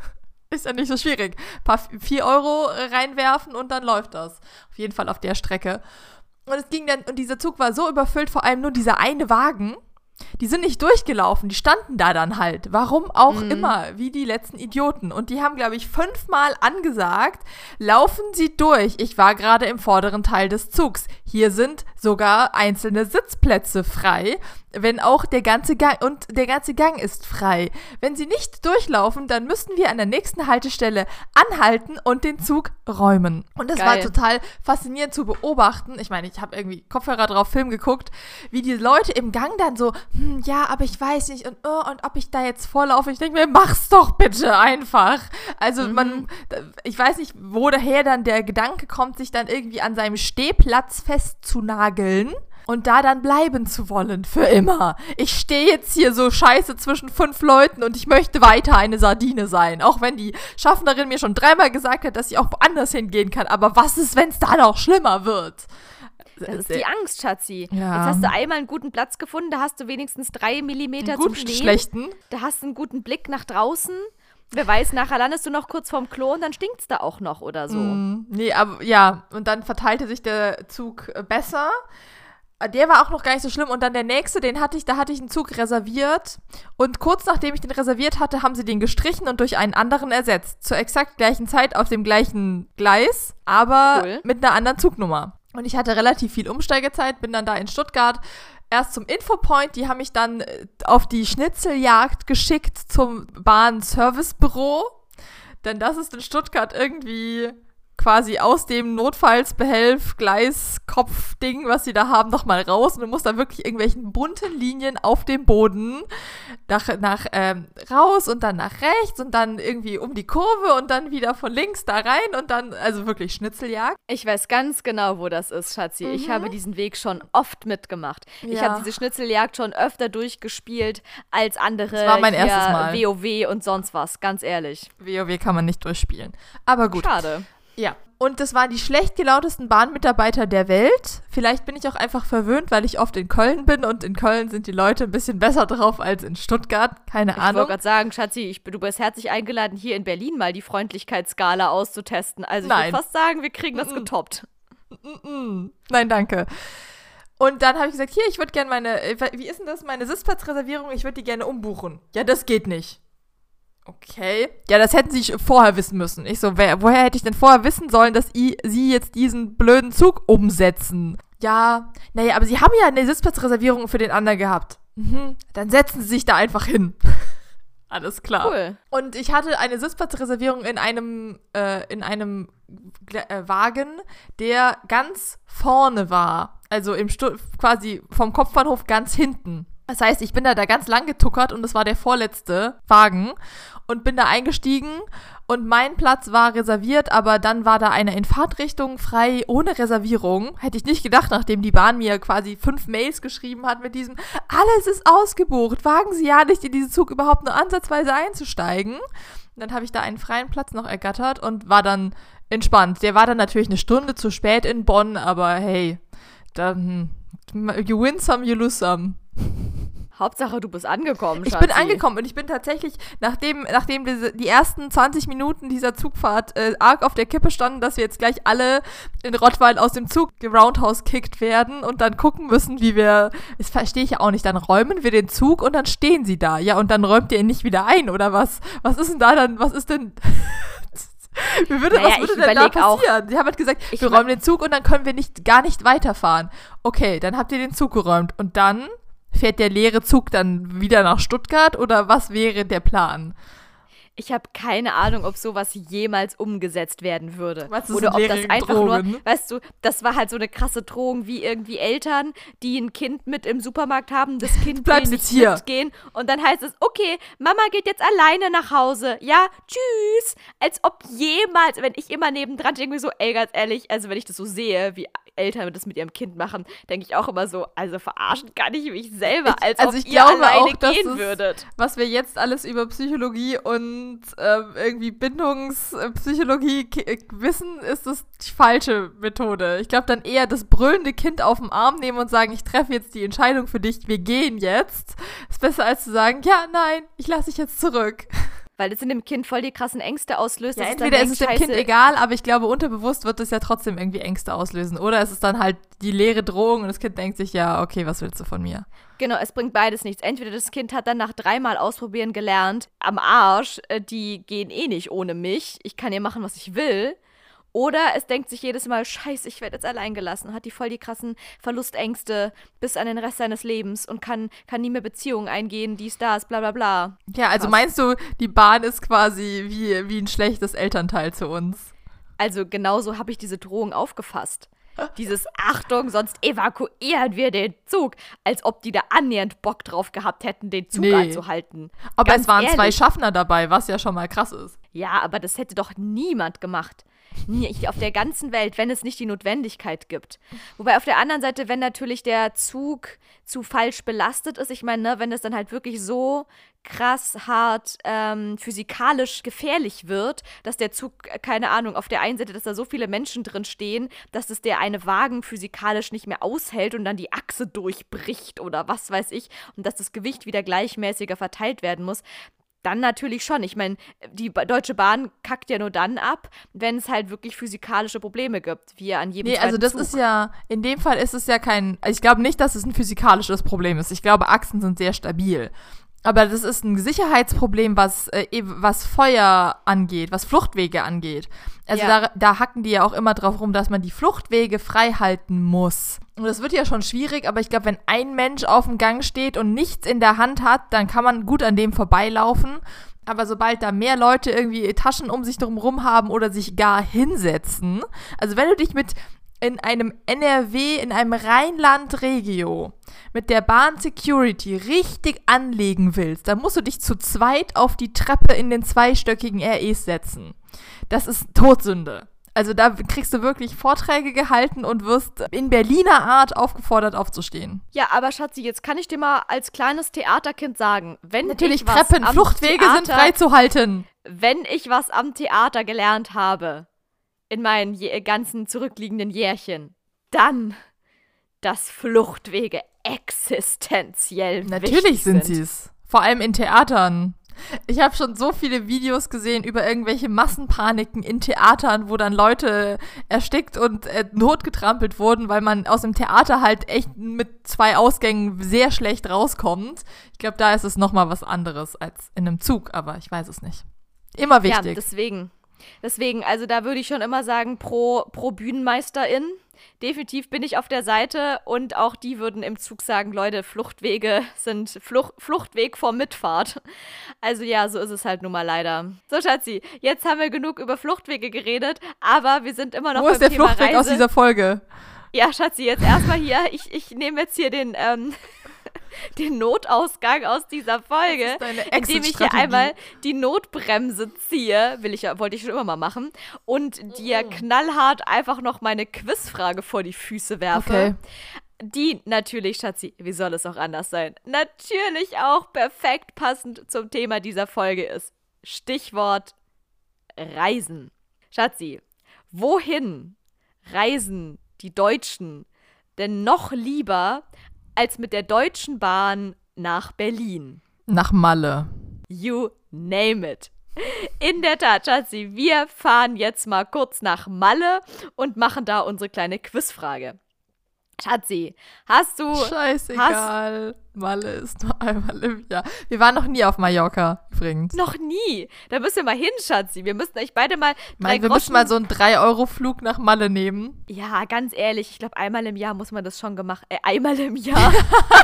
Ist ja nicht so schwierig. Ein paar vier Euro reinwerfen und dann läuft das. Auf jeden Fall auf der Strecke. Und es ging dann, und dieser Zug war so überfüllt, vor allem nur dieser eine Wagen. Die sind nicht durchgelaufen, die standen da dann halt. Warum auch Mhm. immer, wie die letzten Idioten. Und die haben, glaube ich, fünfmal angesagt, laufen Sie durch. Ich war gerade im vorderen Teil des Zugs. Hier sind sogar einzelne Sitzplätze frei, wenn auch der ganze Gang, und der ganze Gang ist frei. Wenn Sie nicht durchlaufen, dann müssten wir an der nächsten Haltestelle anhalten und den Zug räumen. Und das Geil. war total faszinierend zu beobachten. Ich meine, ich habe irgendwie Kopfhörer drauf, Film geguckt, wie die Leute im Gang dann so, hm, ja, aber ich weiß nicht und, oh, und ob ich da jetzt vorlaufe. Ich denke mir, mach's doch bitte einfach. Also Mhm. man, ich weiß nicht, wo daher dann der Gedanke kommt, sich dann irgendwie an seinem Stehplatz festzunageln und da dann bleiben zu wollen für immer. Ich stehe jetzt hier so scheiße zwischen fünf Leuten und ich möchte weiter eine Sardine sein. Auch wenn die Schaffnerin mir schon dreimal gesagt hat, dass sie auch woanders hingehen kann. Aber was ist, wenn es da noch schlimmer wird? Das ist die Angst, Schatzi. Ja. Jetzt hast du einmal einen guten Platz gefunden, da hast du wenigstens drei Millimeter Einen zum guten, Stehen. schlechten. Da hast du einen guten Blick nach draußen. Wer weiß, nachher landest du noch kurz vorm Klo und dann stinkt's da auch noch oder so. Mm, nee, aber ja, und dann verteilte sich der Zug äh, besser. Der war auch noch gar nicht so schlimm. Und dann der nächste, den hatte ich, da hatte ich einen Zug reserviert. Und kurz nachdem ich den reserviert hatte, haben sie den gestrichen und durch einen anderen ersetzt. Zur exakt gleichen Zeit auf dem gleichen Gleis, aber Cool. mit einer anderen Zugnummer. Und ich hatte relativ viel Umsteigezeit, bin dann da in Stuttgart erst zum Infopoint. Die haben mich dann äh, auf die Schnitzeljagd geschickt zum Bahnservicebüro. Denn das ist in Stuttgart irgendwie quasi aus dem Notfallsbehelf-Gleiskopf-Ding, was sie da haben, nochmal raus. Und du musst da wirklich irgendwelchen bunten Linien auf dem Boden nach, nach ähm, raus und dann nach rechts und dann irgendwie um die Kurve und dann wieder von links da rein und dann, also wirklich Schnitzeljagd. Ich weiß ganz genau, wo das ist, Schatzi. Mhm. Ich habe diesen Weg schon oft mitgemacht. Ja. Ich habe diese Schnitzeljagd schon öfter durchgespielt als andere. Das war mein erstes Mal. WoW und sonst was, ganz ehrlich. WoW kann man nicht durchspielen. Aber gut. Schade. Ja. Und das waren die schlecht gelauntesten Bahnmitarbeiter der Welt. Vielleicht bin ich auch einfach verwöhnt, weil ich oft in Köln bin und in Köln sind die Leute ein bisschen besser drauf als in Stuttgart. Keine ich Ahnung. Ich wollte gerade sagen, Schatzi, ich, du bist herzlich eingeladen, hier in Berlin mal die Freundlichkeitsskala auszutesten. Also ich würde fast sagen, wir kriegen das Mm-mm. getoppt. Mm-mm. Nein, danke. Und dann habe ich gesagt, hier, ich würde gerne meine, wie ist denn das, meine Sitzplatzreservierung, ich würde die gerne umbuchen. Ja, das geht nicht. Okay. Ja, das hätten sie vorher wissen müssen. Ich so, wer, woher hätte ich denn vorher wissen sollen, dass i, sie jetzt diesen blöden Zug umsetzen? Ja, naja, aber sie haben ja eine Sitzplatzreservierung für den anderen gehabt. Mhm, dann setzen sie sich da einfach hin. Alles klar. Cool. Und ich hatte eine Sitzplatzreservierung in einem, äh, in einem äh, Wagen, der ganz vorne war. Also im Stu- quasi vom Kopfbahnhof ganz hinten. Das heißt, ich bin da, da ganz lang getuckert und das war der vorletzte Wagen und bin da eingestiegen und mein Platz war reserviert, aber dann war da eine in Fahrtrichtung frei ohne Reservierung. Hätte ich nicht gedacht, nachdem die Bahn mir quasi fünf Mails geschrieben hat mit diesem, alles ist ausgebucht, wagen Sie ja nicht in diesen Zug überhaupt nur ansatzweise einzusteigen. Und dann habe ich da einen freien Platz noch ergattert und war dann entspannt. Der war dann natürlich eine Stunde zu spät in Bonn, aber hey, dann you win some, you lose some. Hauptsache, du bist angekommen, Schatzi. Ich bin angekommen und ich bin tatsächlich, nachdem, nachdem diese, die ersten zwanzig Minuten dieser Zugfahrt äh, arg auf der Kippe standen, dass wir jetzt gleich alle in Rottweil aus dem Zug geroundhouse-kickt werden und dann gucken müssen, wie wir, das verstehe ich ja auch nicht, dann räumen wir den Zug und dann stehen sie da. Ja, und dann räumt ihr ihn nicht wieder ein, oder was? Was ist denn da dann, was ist denn... Wie würde, naja, was würde denn da passieren? Auch, Sie haben halt gesagt, wir räumen den Zug und dann können wir nicht, gar nicht weiterfahren. Okay, dann habt ihr den Zug geräumt und dann fährt der leere Zug dann wieder nach Stuttgart oder was wäre der Plan? Ich habe keine Ahnung, ob sowas jemals umgesetzt werden würde. Was ist Oder ob das einfach Drogen? nur, weißt du, das war halt so eine krasse Drohung, wie irgendwie Eltern, die ein Kind mit im Supermarkt haben, das Kind will nicht hier. mitgehen und dann heißt es, okay, Mama geht jetzt alleine nach Hause, ja, tschüss. Als ob jemals, wenn ich immer nebendran irgendwie so, ey, ganz ehrlich, also wenn ich das so sehe, wie Eltern das mit ihrem Kind machen, denke ich auch immer so, also verarschen kann ich mich selber, als ich, also ob ich ihr alleine auch, gehen dass würdet. Was wir jetzt alles über Psychologie und ähm, irgendwie Bindungspsychologie k- wissen, ist das die falsche Methode. Ich glaube dann eher das brüllende Kind auf den Arm nehmen und sagen, ich treffe jetzt die Entscheidung für dich, wir gehen jetzt. Ist besser als zu sagen, ja, nein, ich lasse dich jetzt zurück. Weil das in dem Kind voll die krassen Ängste auslöst. Ja, dass entweder es ist es dem Kind egal, aber ich glaube, unterbewusst wird es ja trotzdem irgendwie Ängste auslösen. Oder es ist dann halt die leere Drohung und das Kind denkt sich, ja, okay, was willst du von mir? Genau, es bringt beides nichts. Entweder das Kind hat dann nach dreimal ausprobieren gelernt, am Arsch, äh, die gehen eh nicht ohne mich, ich kann hier machen, was ich will. Oder es denkt sich jedes Mal, scheiße, ich werde jetzt allein gelassen und hat die voll die krassen Verlustängste bis an den Rest seines Lebens und kann, kann nie mehr Beziehungen eingehen, dies, das, bla bla bla. Ja, also Krass. Meinst du, die Bahn ist quasi wie, wie ein schlechtes Elternteil zu uns? Also genauso habe ich diese Drohung aufgefasst. Dieses Achtung, sonst evakuieren wir den Zug. Als ob die da annähernd Bock drauf gehabt hätten, den Zug nee. anzuhalten. Aber Ganz es waren ehrlich. zwei Schaffner dabei, was ja schon mal krass ist. Ja, aber das hätte doch niemand gemacht. Nie, auf der ganzen Welt, wenn es nicht die Notwendigkeit gibt. Wobei auf der anderen Seite, wenn natürlich der Zug zu falsch belastet ist, ich meine, ne, wenn es dann halt wirklich so krass hart ähm, physikalisch gefährlich wird, dass der Zug, keine Ahnung, auf der einen Seite, dass da so viele Menschen drin stehen, dass es der eine Wagen physikalisch nicht mehr aushält und dann die Achse durchbricht oder was weiß ich und dass das Gewicht wieder gleichmäßiger verteilt werden muss, dann natürlich schon. Ich meine, die Deutsche Bahn kackt ja nur dann ab, wenn es halt wirklich physikalische Probleme gibt, wie an jedem Nee, also das Zug. ist ja, in dem Fall ist es ja kein, ich glaube nicht, dass es ein physikalisches Problem ist. Ich glaube, Achsen sind sehr stabil. Aber das ist ein Sicherheitsproblem, was, äh, was Feuer angeht, was Fluchtwege angeht. Also ja. da, da hacken die ja auch immer drauf rum, dass man die Fluchtwege frei halten muss. Und das wird ja schon schwierig, aber ich glaube, wenn ein Mensch auf dem Gang steht und nichts in der Hand hat, dann kann man gut an dem vorbeilaufen. Aber sobald da mehr Leute irgendwie Taschen um sich drum haben oder sich gar hinsetzen, also wenn du dich mit in einem N R W, in einem Rheinland-Regio mit der Bahn-Security richtig anlegen willst, dann musst du dich zu zweit auf die Treppe in den zweistöckigen R Es setzen. Das ist Todsünde. Also da kriegst du wirklich Vorträge gehalten und wirst in Berliner Art aufgefordert aufzustehen. Ja, aber Schatzi, jetzt kann ich dir mal als kleines Theaterkind sagen, wenn Natürlich ich was Treppen, am Fluchtwege Theater, sind freizuhalten. Wenn ich was am Theater gelernt habe, in meinen je- ganzen zurückliegenden Jährchen, dann, dass Fluchtwege existenziell Natürlich wichtig sind sind. sie es. Vor allem in Theatern. Ich habe schon so viele Videos gesehen über irgendwelche Massenpaniken in Theatern, wo dann Leute erstickt und äh, notgetrampelt wurden, weil man aus dem Theater halt echt mit zwei Ausgängen sehr schlecht rauskommt. Ich glaube, da ist es nochmal was anderes als in einem Zug, aber ich weiß es nicht. Immer wichtig. Ja, deswegen. Deswegen, also da würde ich schon immer sagen, pro, pro Bühnenmeisterin. Definitiv bin ich auf der Seite und auch die würden im Zug sagen, Leute, Fluchtwege sind Fluch, Fluchtweg vor Mitfahrt. Also ja, so ist es halt nun mal leider. So, Schatzi, jetzt haben wir genug über Fluchtwege geredet, aber wir sind immer noch Wo beim ist der Thema Fluchtweg Reise. aus dieser Folge? Ja, Schatzi, jetzt erstmal hier, ich, ich nehme jetzt hier den, ähm, den Notausgang aus dieser Folge, Das ist deine indem ich hier Exit-Strategie. einmal die Notbremse ziehe, will ich ja, wollte ich schon immer mal machen, und dir knallhart einfach noch meine Quizfrage vor die Füße werfe. Okay. Die natürlich, Schatzi, wie soll es auch anders sein, natürlich auch perfekt passend zum Thema dieser Folge ist. Stichwort Reisen. Schatzi, wohin reisen die Deutschen denn noch lieber als mit der Deutschen Bahn nach Berlin? Nach Malle. You name it. In der Tat, Schatzi, wir fahren jetzt mal kurz nach Malle und machen da unsere kleine Quizfrage. Schatzi, hast du... Scheißegal. Malle ist nur einmal im Jahr. Wir waren noch nie auf Mallorca, übrigens. Noch nie. Da müssen wir mal hin, Schatzi. Wir müssen euch beide mal Ich drei meine, wir Groschen... müssen mal so einen drei Euro Flug nach Malle nehmen. Ja, ganz ehrlich, ich glaube, einmal im Jahr muss man das schon gemacht... Äh, einmal im Jahr.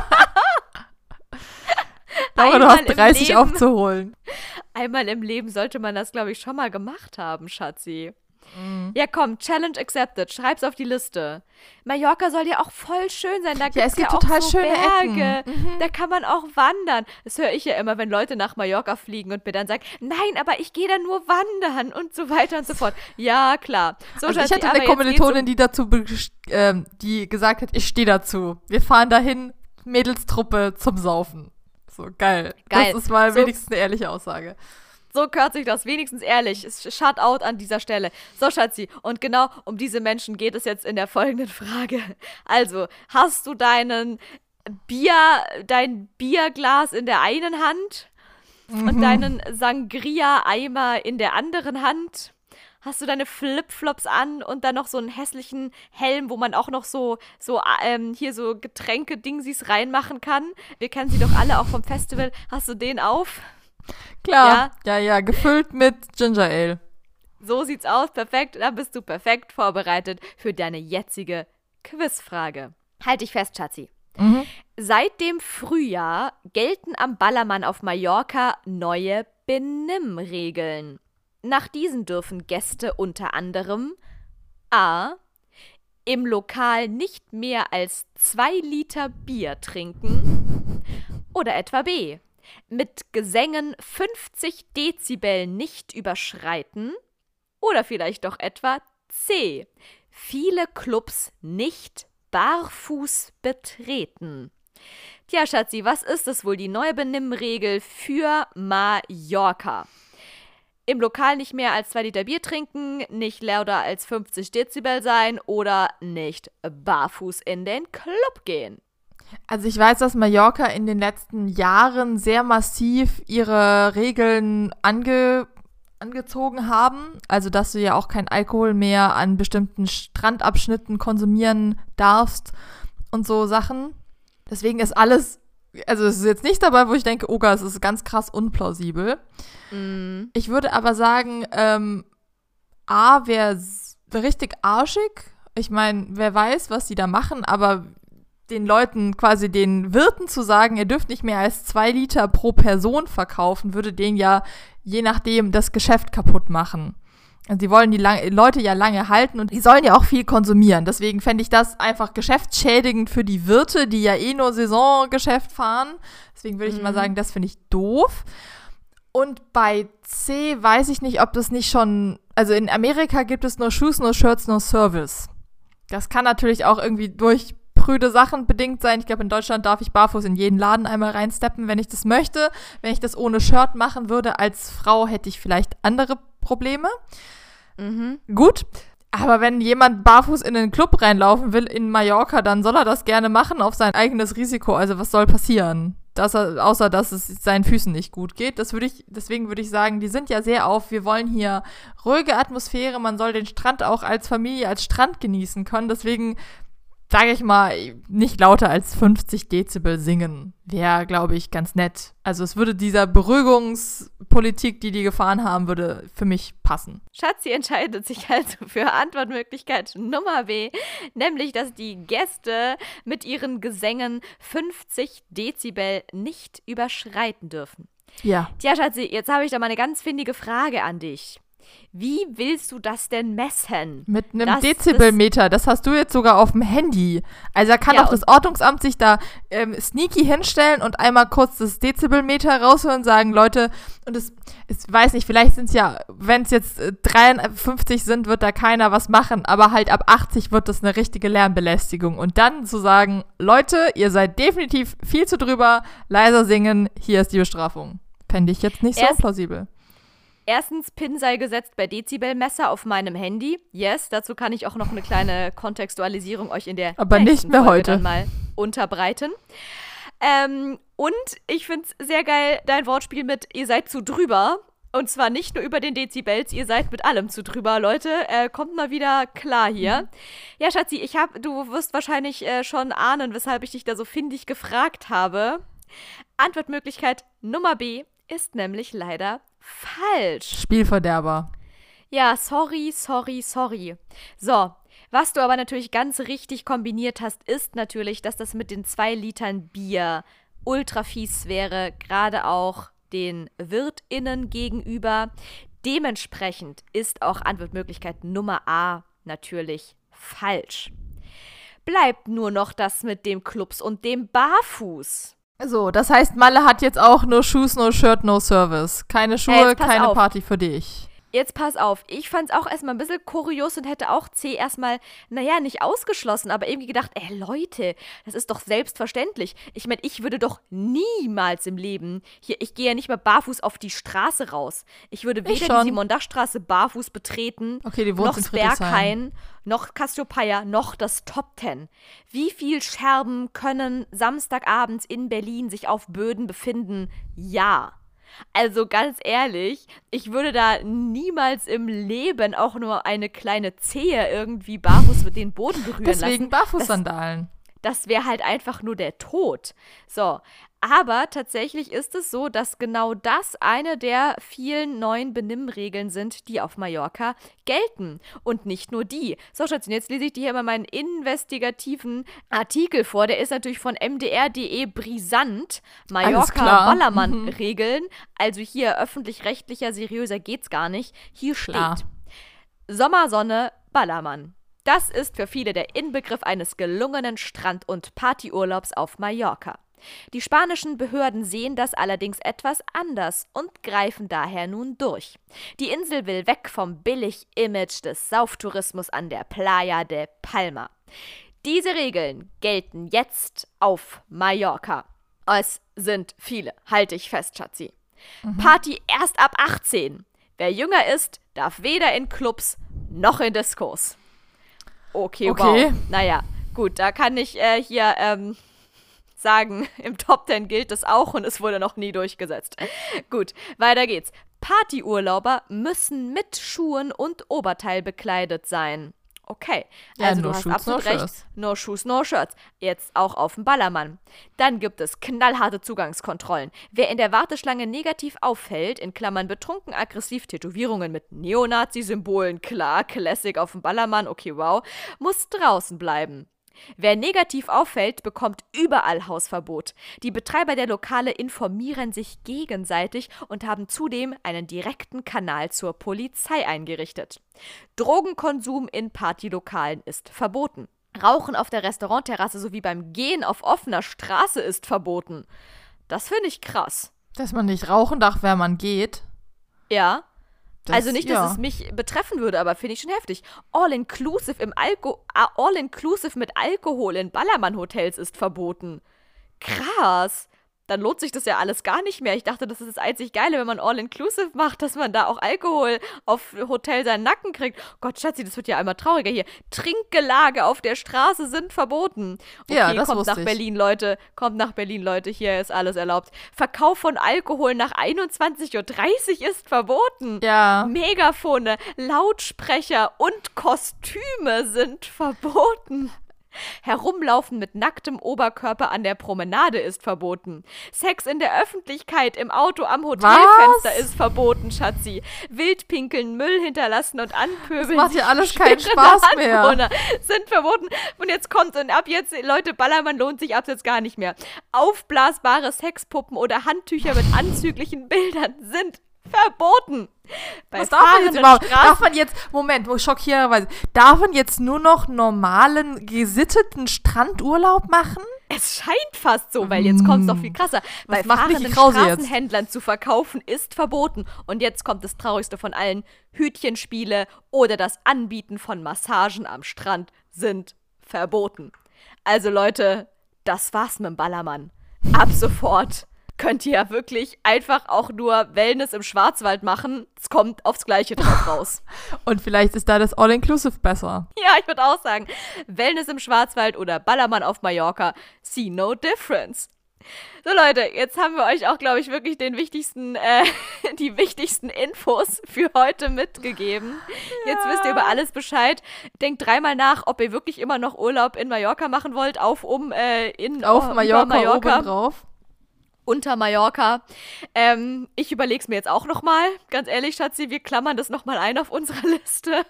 Aber du Einmal hast im dreißig Leben. aufzuholen. Einmal im Leben sollte man das, glaube ich, schon mal gemacht haben, Schatzi. Mhm. Ja, komm, Challenge accepted. Schreib's auf die Liste. Mallorca soll ja auch voll schön sein. Da gibt's Ja, es gibt ja total auch so schöne Berge. Ecken. Mhm. Da kann man auch wandern. Das höre ich ja immer, wenn Leute nach Mallorca fliegen und mir dann sagen, nein, aber ich gehe da nur wandern und so weiter und so fort. Ja, klar. So, Also ich Schatzi, hatte aber eine jetzt Kommilitonin, die dazu, best- ähm, die gesagt hat, ich stehe dazu. Wir fahren dahin, Mädelstruppe zum Saufen. So, geil. Geil. Das ist mal So- wenigstens eine ehrliche Aussage. So gehört sich das wenigstens ehrlich. Shoutout an dieser Stelle. So, Schatzi, und genau um diese Menschen geht es jetzt in der folgenden Frage. Also, hast du deinen Bier, dein Bierglas in der einen Hand und Mhm. deinen Sangria-Eimer in der anderen Hand? Hast du deine Flipflops an und dann noch so einen hässlichen Helm, wo man auch noch so, so ähm, hier so Getränke-Dingsies reinmachen kann? Wir kennen sie doch alle auch vom Festival. Hast du den auf? Klar. Ja, ja, gefüllt mit Ginger Ale. So sieht's aus, perfekt. Dann bist du perfekt vorbereitet für deine jetzige Quizfrage. Halt dich fest, Schatzi. Mhm. Seit dem Frühjahr gelten am Ballermann auf Mallorca neue Benimmregeln. Nach diesen dürfen Gäste unter anderem a. im Lokal nicht mehr als zwei Liter Bier trinken oder etwa b. mit Gesängen fünfzig Dezibel nicht überschreiten oder vielleicht doch etwa c. viele Clubs nicht barfuß betreten. Tja, Schatzi, was ist es wohl, die neue Benimmregel für Mallorca? Im Lokal nicht mehr als zwei Liter Bier trinken, nicht lauter als fünfzig Dezibel sein oder nicht barfuß in den Club gehen. Also ich weiß, dass Mallorca in den letzten Jahren sehr massiv ihre Regeln ange, angezogen haben. Also dass du ja auch kein Alkohol mehr an bestimmten Strandabschnitten konsumieren darfst und so Sachen. Deswegen ist alles, also es ist jetzt nicht dabei, wo ich denke, oh Gott, es ist ganz krass unplausibel. Mm. Ich würde aber sagen, ähm, A, wäre richtig arschig. Ich meine, wer weiß, was die da machen, aber den Leuten, quasi den Wirten zu sagen, ihr dürft nicht mehr als zwei Liter pro Person verkaufen, würde denen ja je nachdem das Geschäft kaputt machen. Also die wollen die lang- Leute ja lange halten und die sollen ja auch viel konsumieren. Deswegen fände ich das einfach geschäftsschädigend für die Wirte, die ja eh nur Saisongeschäft fahren. Deswegen würde ich Mhm. mal sagen, das finde ich doof. Und bei C weiß ich nicht, ob das nicht schon, also in Amerika gibt es nur Shoes, no Shirts, no Service. Das kann natürlich auch irgendwie durch prüde Sachen bedingt sein. Ich glaube, in Deutschland darf ich barfuß in jeden Laden einmal reinsteppen, wenn ich das möchte. Wenn ich das ohne Shirt machen würde, als Frau hätte ich vielleicht andere Probleme. Mhm. Gut, aber wenn jemand barfuß in den Club reinlaufen will in Mallorca, dann soll er das gerne machen auf sein eigenes Risiko. Also was soll passieren? Dass er, außer, dass es seinen Füßen nicht gut geht. Das würde ich, deswegen würde ich sagen, die sind ja sehr auf, wir wollen hier ruhige Atmosphäre, man soll den Strand auch als Familie, als Strand genießen können. Deswegen sage ich mal, nicht lauter als fünfzig Dezibel singen. Wäre, glaube ich, ganz nett. Also es würde dieser Beruhigungspolitik, die die gefahren haben, würde für mich passen. Schatzi entscheidet sich also für Antwortmöglichkeit Nummer B, nämlich, dass die Gäste mit ihren Gesängen fünfzig Dezibel nicht überschreiten dürfen. Ja. Tja, Schatzi, jetzt habe ich da mal eine ganz findige Frage an dich. Wie willst du das denn messen? Mit einem Das- Dezibelmeter, das hast du jetzt sogar auf dem Handy. Also da kann Ja, auch das Ordnungsamt sich da ähm, sneaky hinstellen und einmal kurz das Dezibelmeter rausholen und sagen, Leute, und es, ich weiß nicht, vielleicht sind es ja, wenn es jetzt äh, dreiundfünfzig sind, wird da keiner was machen, aber halt ab achtzig wird das eine richtige Lärmbelästigung. Und dann zu sagen, Leute, ihr seid definitiv viel zu drüber, leiser singen, hier ist die Bestrafung. Fände ich jetzt nicht so Erst- plausibel. Erstens, PIN sei gesetzt bei Dezibelmesser auf meinem Handy. Yes, dazu kann ich auch noch eine kleine Kontextualisierung euch in der Aber nächsten nicht mehr Folge heute. dann mal unterbreiten. Ähm, und ich finde es sehr geil, dein Wortspiel mit ihr seid zu drüber. Und zwar nicht nur über den Dezibels, ihr seid mit allem zu drüber, Leute. Äh, kommt mal wieder klar hier. Ja, Schatzi, ich hab, du wirst wahrscheinlich äh, schon ahnen, weshalb ich dich da so findig gefragt habe. Antwortmöglichkeit Nummer B ist nämlich leider falsch. Spielverderber. Ja, sorry, sorry, sorry. So, was du aber natürlich ganz richtig kombiniert hast, ist natürlich, dass das mit den zwei Litern Bier ultra fies wäre, gerade auch den WirtInnen gegenüber. Dementsprechend ist auch Antwortmöglichkeit Nummer A natürlich falsch. Bleibt nur noch das mit dem Clubs und dem Barfuß. So, das heißt, Malle hat jetzt auch nur Shoes, no Shirt, no Service. Keine Schuhe, Äh, jetzt pass keine auf. Party für dich. Jetzt pass auf, ich fand's auch erstmal ein bisschen kurios und hätte auch C erstmal, naja, nicht ausgeschlossen, aber irgendwie gedacht, ey Leute, das ist doch selbstverständlich. Ich meine, ich würde doch niemals im Leben, hier, ich gehe ja nicht mehr barfuß auf die Straße raus. Ich würde Ich weder schon. die Simon-Dach-Straße barfuß betreten, Okay, die noch wohnt in das Friedrichshain. Berghain, noch Cassiopeia, noch das Top Ten. Wie viel Scherben können Samstagabends in Berlin sich auf Böden befinden? Ja. Also ganz ehrlich, ich würde da niemals im Leben auch nur eine kleine Zehe irgendwie barfuß mit den Boden berühren Deswegen lassen. Barfußsandalen. Das wäre halt einfach nur der Tod. So, aber tatsächlich ist es so, dass genau das eine der vielen neuen Benimmregeln sind, die auf Mallorca gelten. Und nicht nur die. So, Schätzchen, jetzt lese ich dir hier mal meinen investigativen Artikel vor. Der ist natürlich von m d r punkt d e brisant. Alles klar. Mallorca-Ballermann-Regeln. Also hier öffentlich-rechtlicher, seriöser geht's gar nicht. Hier Klar. steht Sommersonne, Ballermann. Das ist für viele der Inbegriff eines gelungenen Strand- und Partyurlaubs auf Mallorca. Die spanischen Behörden sehen das allerdings etwas anders und greifen daher nun durch. Die Insel will weg vom Billig-Image des Sauftourismus an der Playa de Palma. Diese Regeln gelten jetzt auf Mallorca. Es sind viele, halte ich fest, Schatzi. Party erst ab achtzehn. Wer jünger ist, darf weder in Clubs noch in Diskos. Okay, Okay. wow. Naja, gut, da kann ich äh, hier ähm, sagen, im Top Ten gilt es auch und es wurde noch nie durchgesetzt. Gut, weiter geht's. Partyurlauber müssen mit Schuhen und Oberteil bekleidet sein. Okay, Ja, also no du hast shoes, absolut no recht. shirts. No shoes, no shirts. Jetzt auch auf dem Ballermann. Dann gibt es knallharte Zugangskontrollen. Wer in der Warteschlange negativ auffällt, in Klammern betrunken, aggressiv, Tätowierungen mit Neonazi-Symbolen, klar, Classic auf dem Ballermann, okay, wow, muss draußen bleiben. Wer negativ auffällt, bekommt überall Hausverbot. Die Betreiber der Lokale informieren sich gegenseitig und haben zudem einen direkten Kanal zur Polizei eingerichtet. Drogenkonsum in Partylokalen ist verboten. Rauchen auf der Restaurantterrasse sowie beim Gehen auf offener Straße ist verboten. Das finde ich krass. Dass man nicht rauchen darf, wenn man geht. Ja. Das, also nicht, dass ja. es mich betreffen würde, aber finde ich schon heftig. All-inclusive im Alko- All-inclusive mit Alkohol in Ballermann-Hotels ist verboten. Krass. Dann lohnt sich das ja alles gar nicht mehr. Ich dachte, das ist das einzig Geile, wenn man All-inclusive macht, dass man da auch Alkohol auf Hotel seinen Nacken kriegt. Gott, Schatzi, das wird ja einmal trauriger hier. Trinkgelage auf der Straße sind verboten. Okay, ja, das kommt wusste nach ich. Berlin, Leute. Kommt nach Berlin, Leute. Hier ist alles erlaubt. Verkauf von Alkohol nach einundzwanzig Uhr dreißig ist verboten. Ja. Megafone, Lautsprecher und Kostüme sind verboten. Herumlaufen mit nacktem Oberkörper an der Promenade ist verboten. Sex in der Öffentlichkeit im Auto am Hotelfenster Was? ist verboten, Schatzi. Wildpinkeln, Müll hinterlassen und anpöbeln. Das macht ja sich alles keinen beschwerende Spaß mehr. Anwohner sind verboten. Und jetzt kommt und ab jetzt, Leute, Ballermann lohnt sich ab jetzt gar nicht mehr. Aufblasbare Sexpuppen oder Handtücher mit anzüglichen Bildern sind verboten. Bei Was darf man jetzt fahrenden überhaupt? Straßen- Darf man jetzt, Moment, wo schockierenderweise, darf man jetzt nur noch normalen, gesitteten Strandurlaub machen? Es scheint fast so, weil jetzt kommt es noch viel krasser. Bei macht mich fahrenden die Krause jetzt? Straßenhändlern zu verkaufen ist verboten. Und jetzt kommt das Traurigste von allen. Hütchenspiele oder das Anbieten von Massagen am Strand sind verboten. Also Leute, das war's mit dem Ballermann. Ab sofort könnt ihr ja wirklich einfach auch nur Wellness im Schwarzwald machen. Es kommt aufs Gleiche drauf raus. Und vielleicht ist da das All-Inclusive besser. Ja, ich würde auch sagen, Wellness im Schwarzwald oder Ballermann auf Mallorca, see no difference. So Leute, jetzt haben wir euch auch, glaube ich, wirklich den wichtigsten, äh, die wichtigsten Infos für heute mitgegeben. Ja. Jetzt wisst ihr über alles Bescheid. Denkt dreimal nach, ob ihr wirklich immer noch Urlaub in Mallorca machen wollt, auf, um, äh, in, Auf oh, Mallorca, über Mallorca. oben drauf. Unter Mallorca. Ähm, ich überlege es mir jetzt auch nochmal. Ganz ehrlich, Schatzi, wir klammern das nochmal ein auf unserer Liste.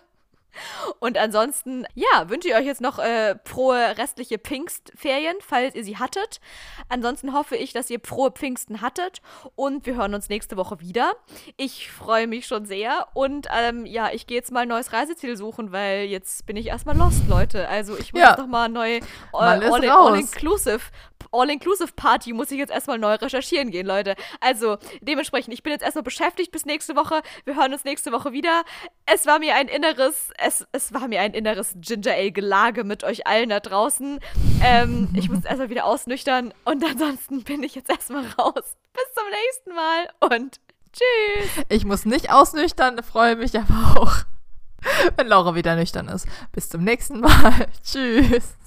Und ansonsten, ja, wünsche ich euch jetzt noch äh, frohe restliche Pfingstferien, falls ihr sie hattet. Ansonsten hoffe ich, dass ihr frohe Pfingsten hattet und wir hören uns nächste Woche wieder. Ich freue mich schon sehr und ähm, ja, ich gehe jetzt mal ein neues Reiseziel suchen, weil jetzt bin ich erstmal lost, Leute. Also ich muss Ja. jetzt noch mal neu äh, Mal ist all, raus. all-inclusive All-Inclusive-Party muss ich jetzt erstmal neu recherchieren gehen, Leute. Also, dementsprechend, ich bin jetzt erstmal beschäftigt bis nächste Woche. Wir hören uns nächste Woche wieder. Es war mir ein inneres, es, es war mir ein inneres Ginger-Ale-Gelage mit euch allen da draußen. Ähm, ich muss erstmal wieder ausnüchtern und ansonsten bin ich jetzt erstmal raus. Bis zum nächsten Mal und tschüss. Ich muss nicht ausnüchtern, freue mich aber auch, wenn Laura wieder nüchtern ist. Bis zum nächsten Mal. Tschüss.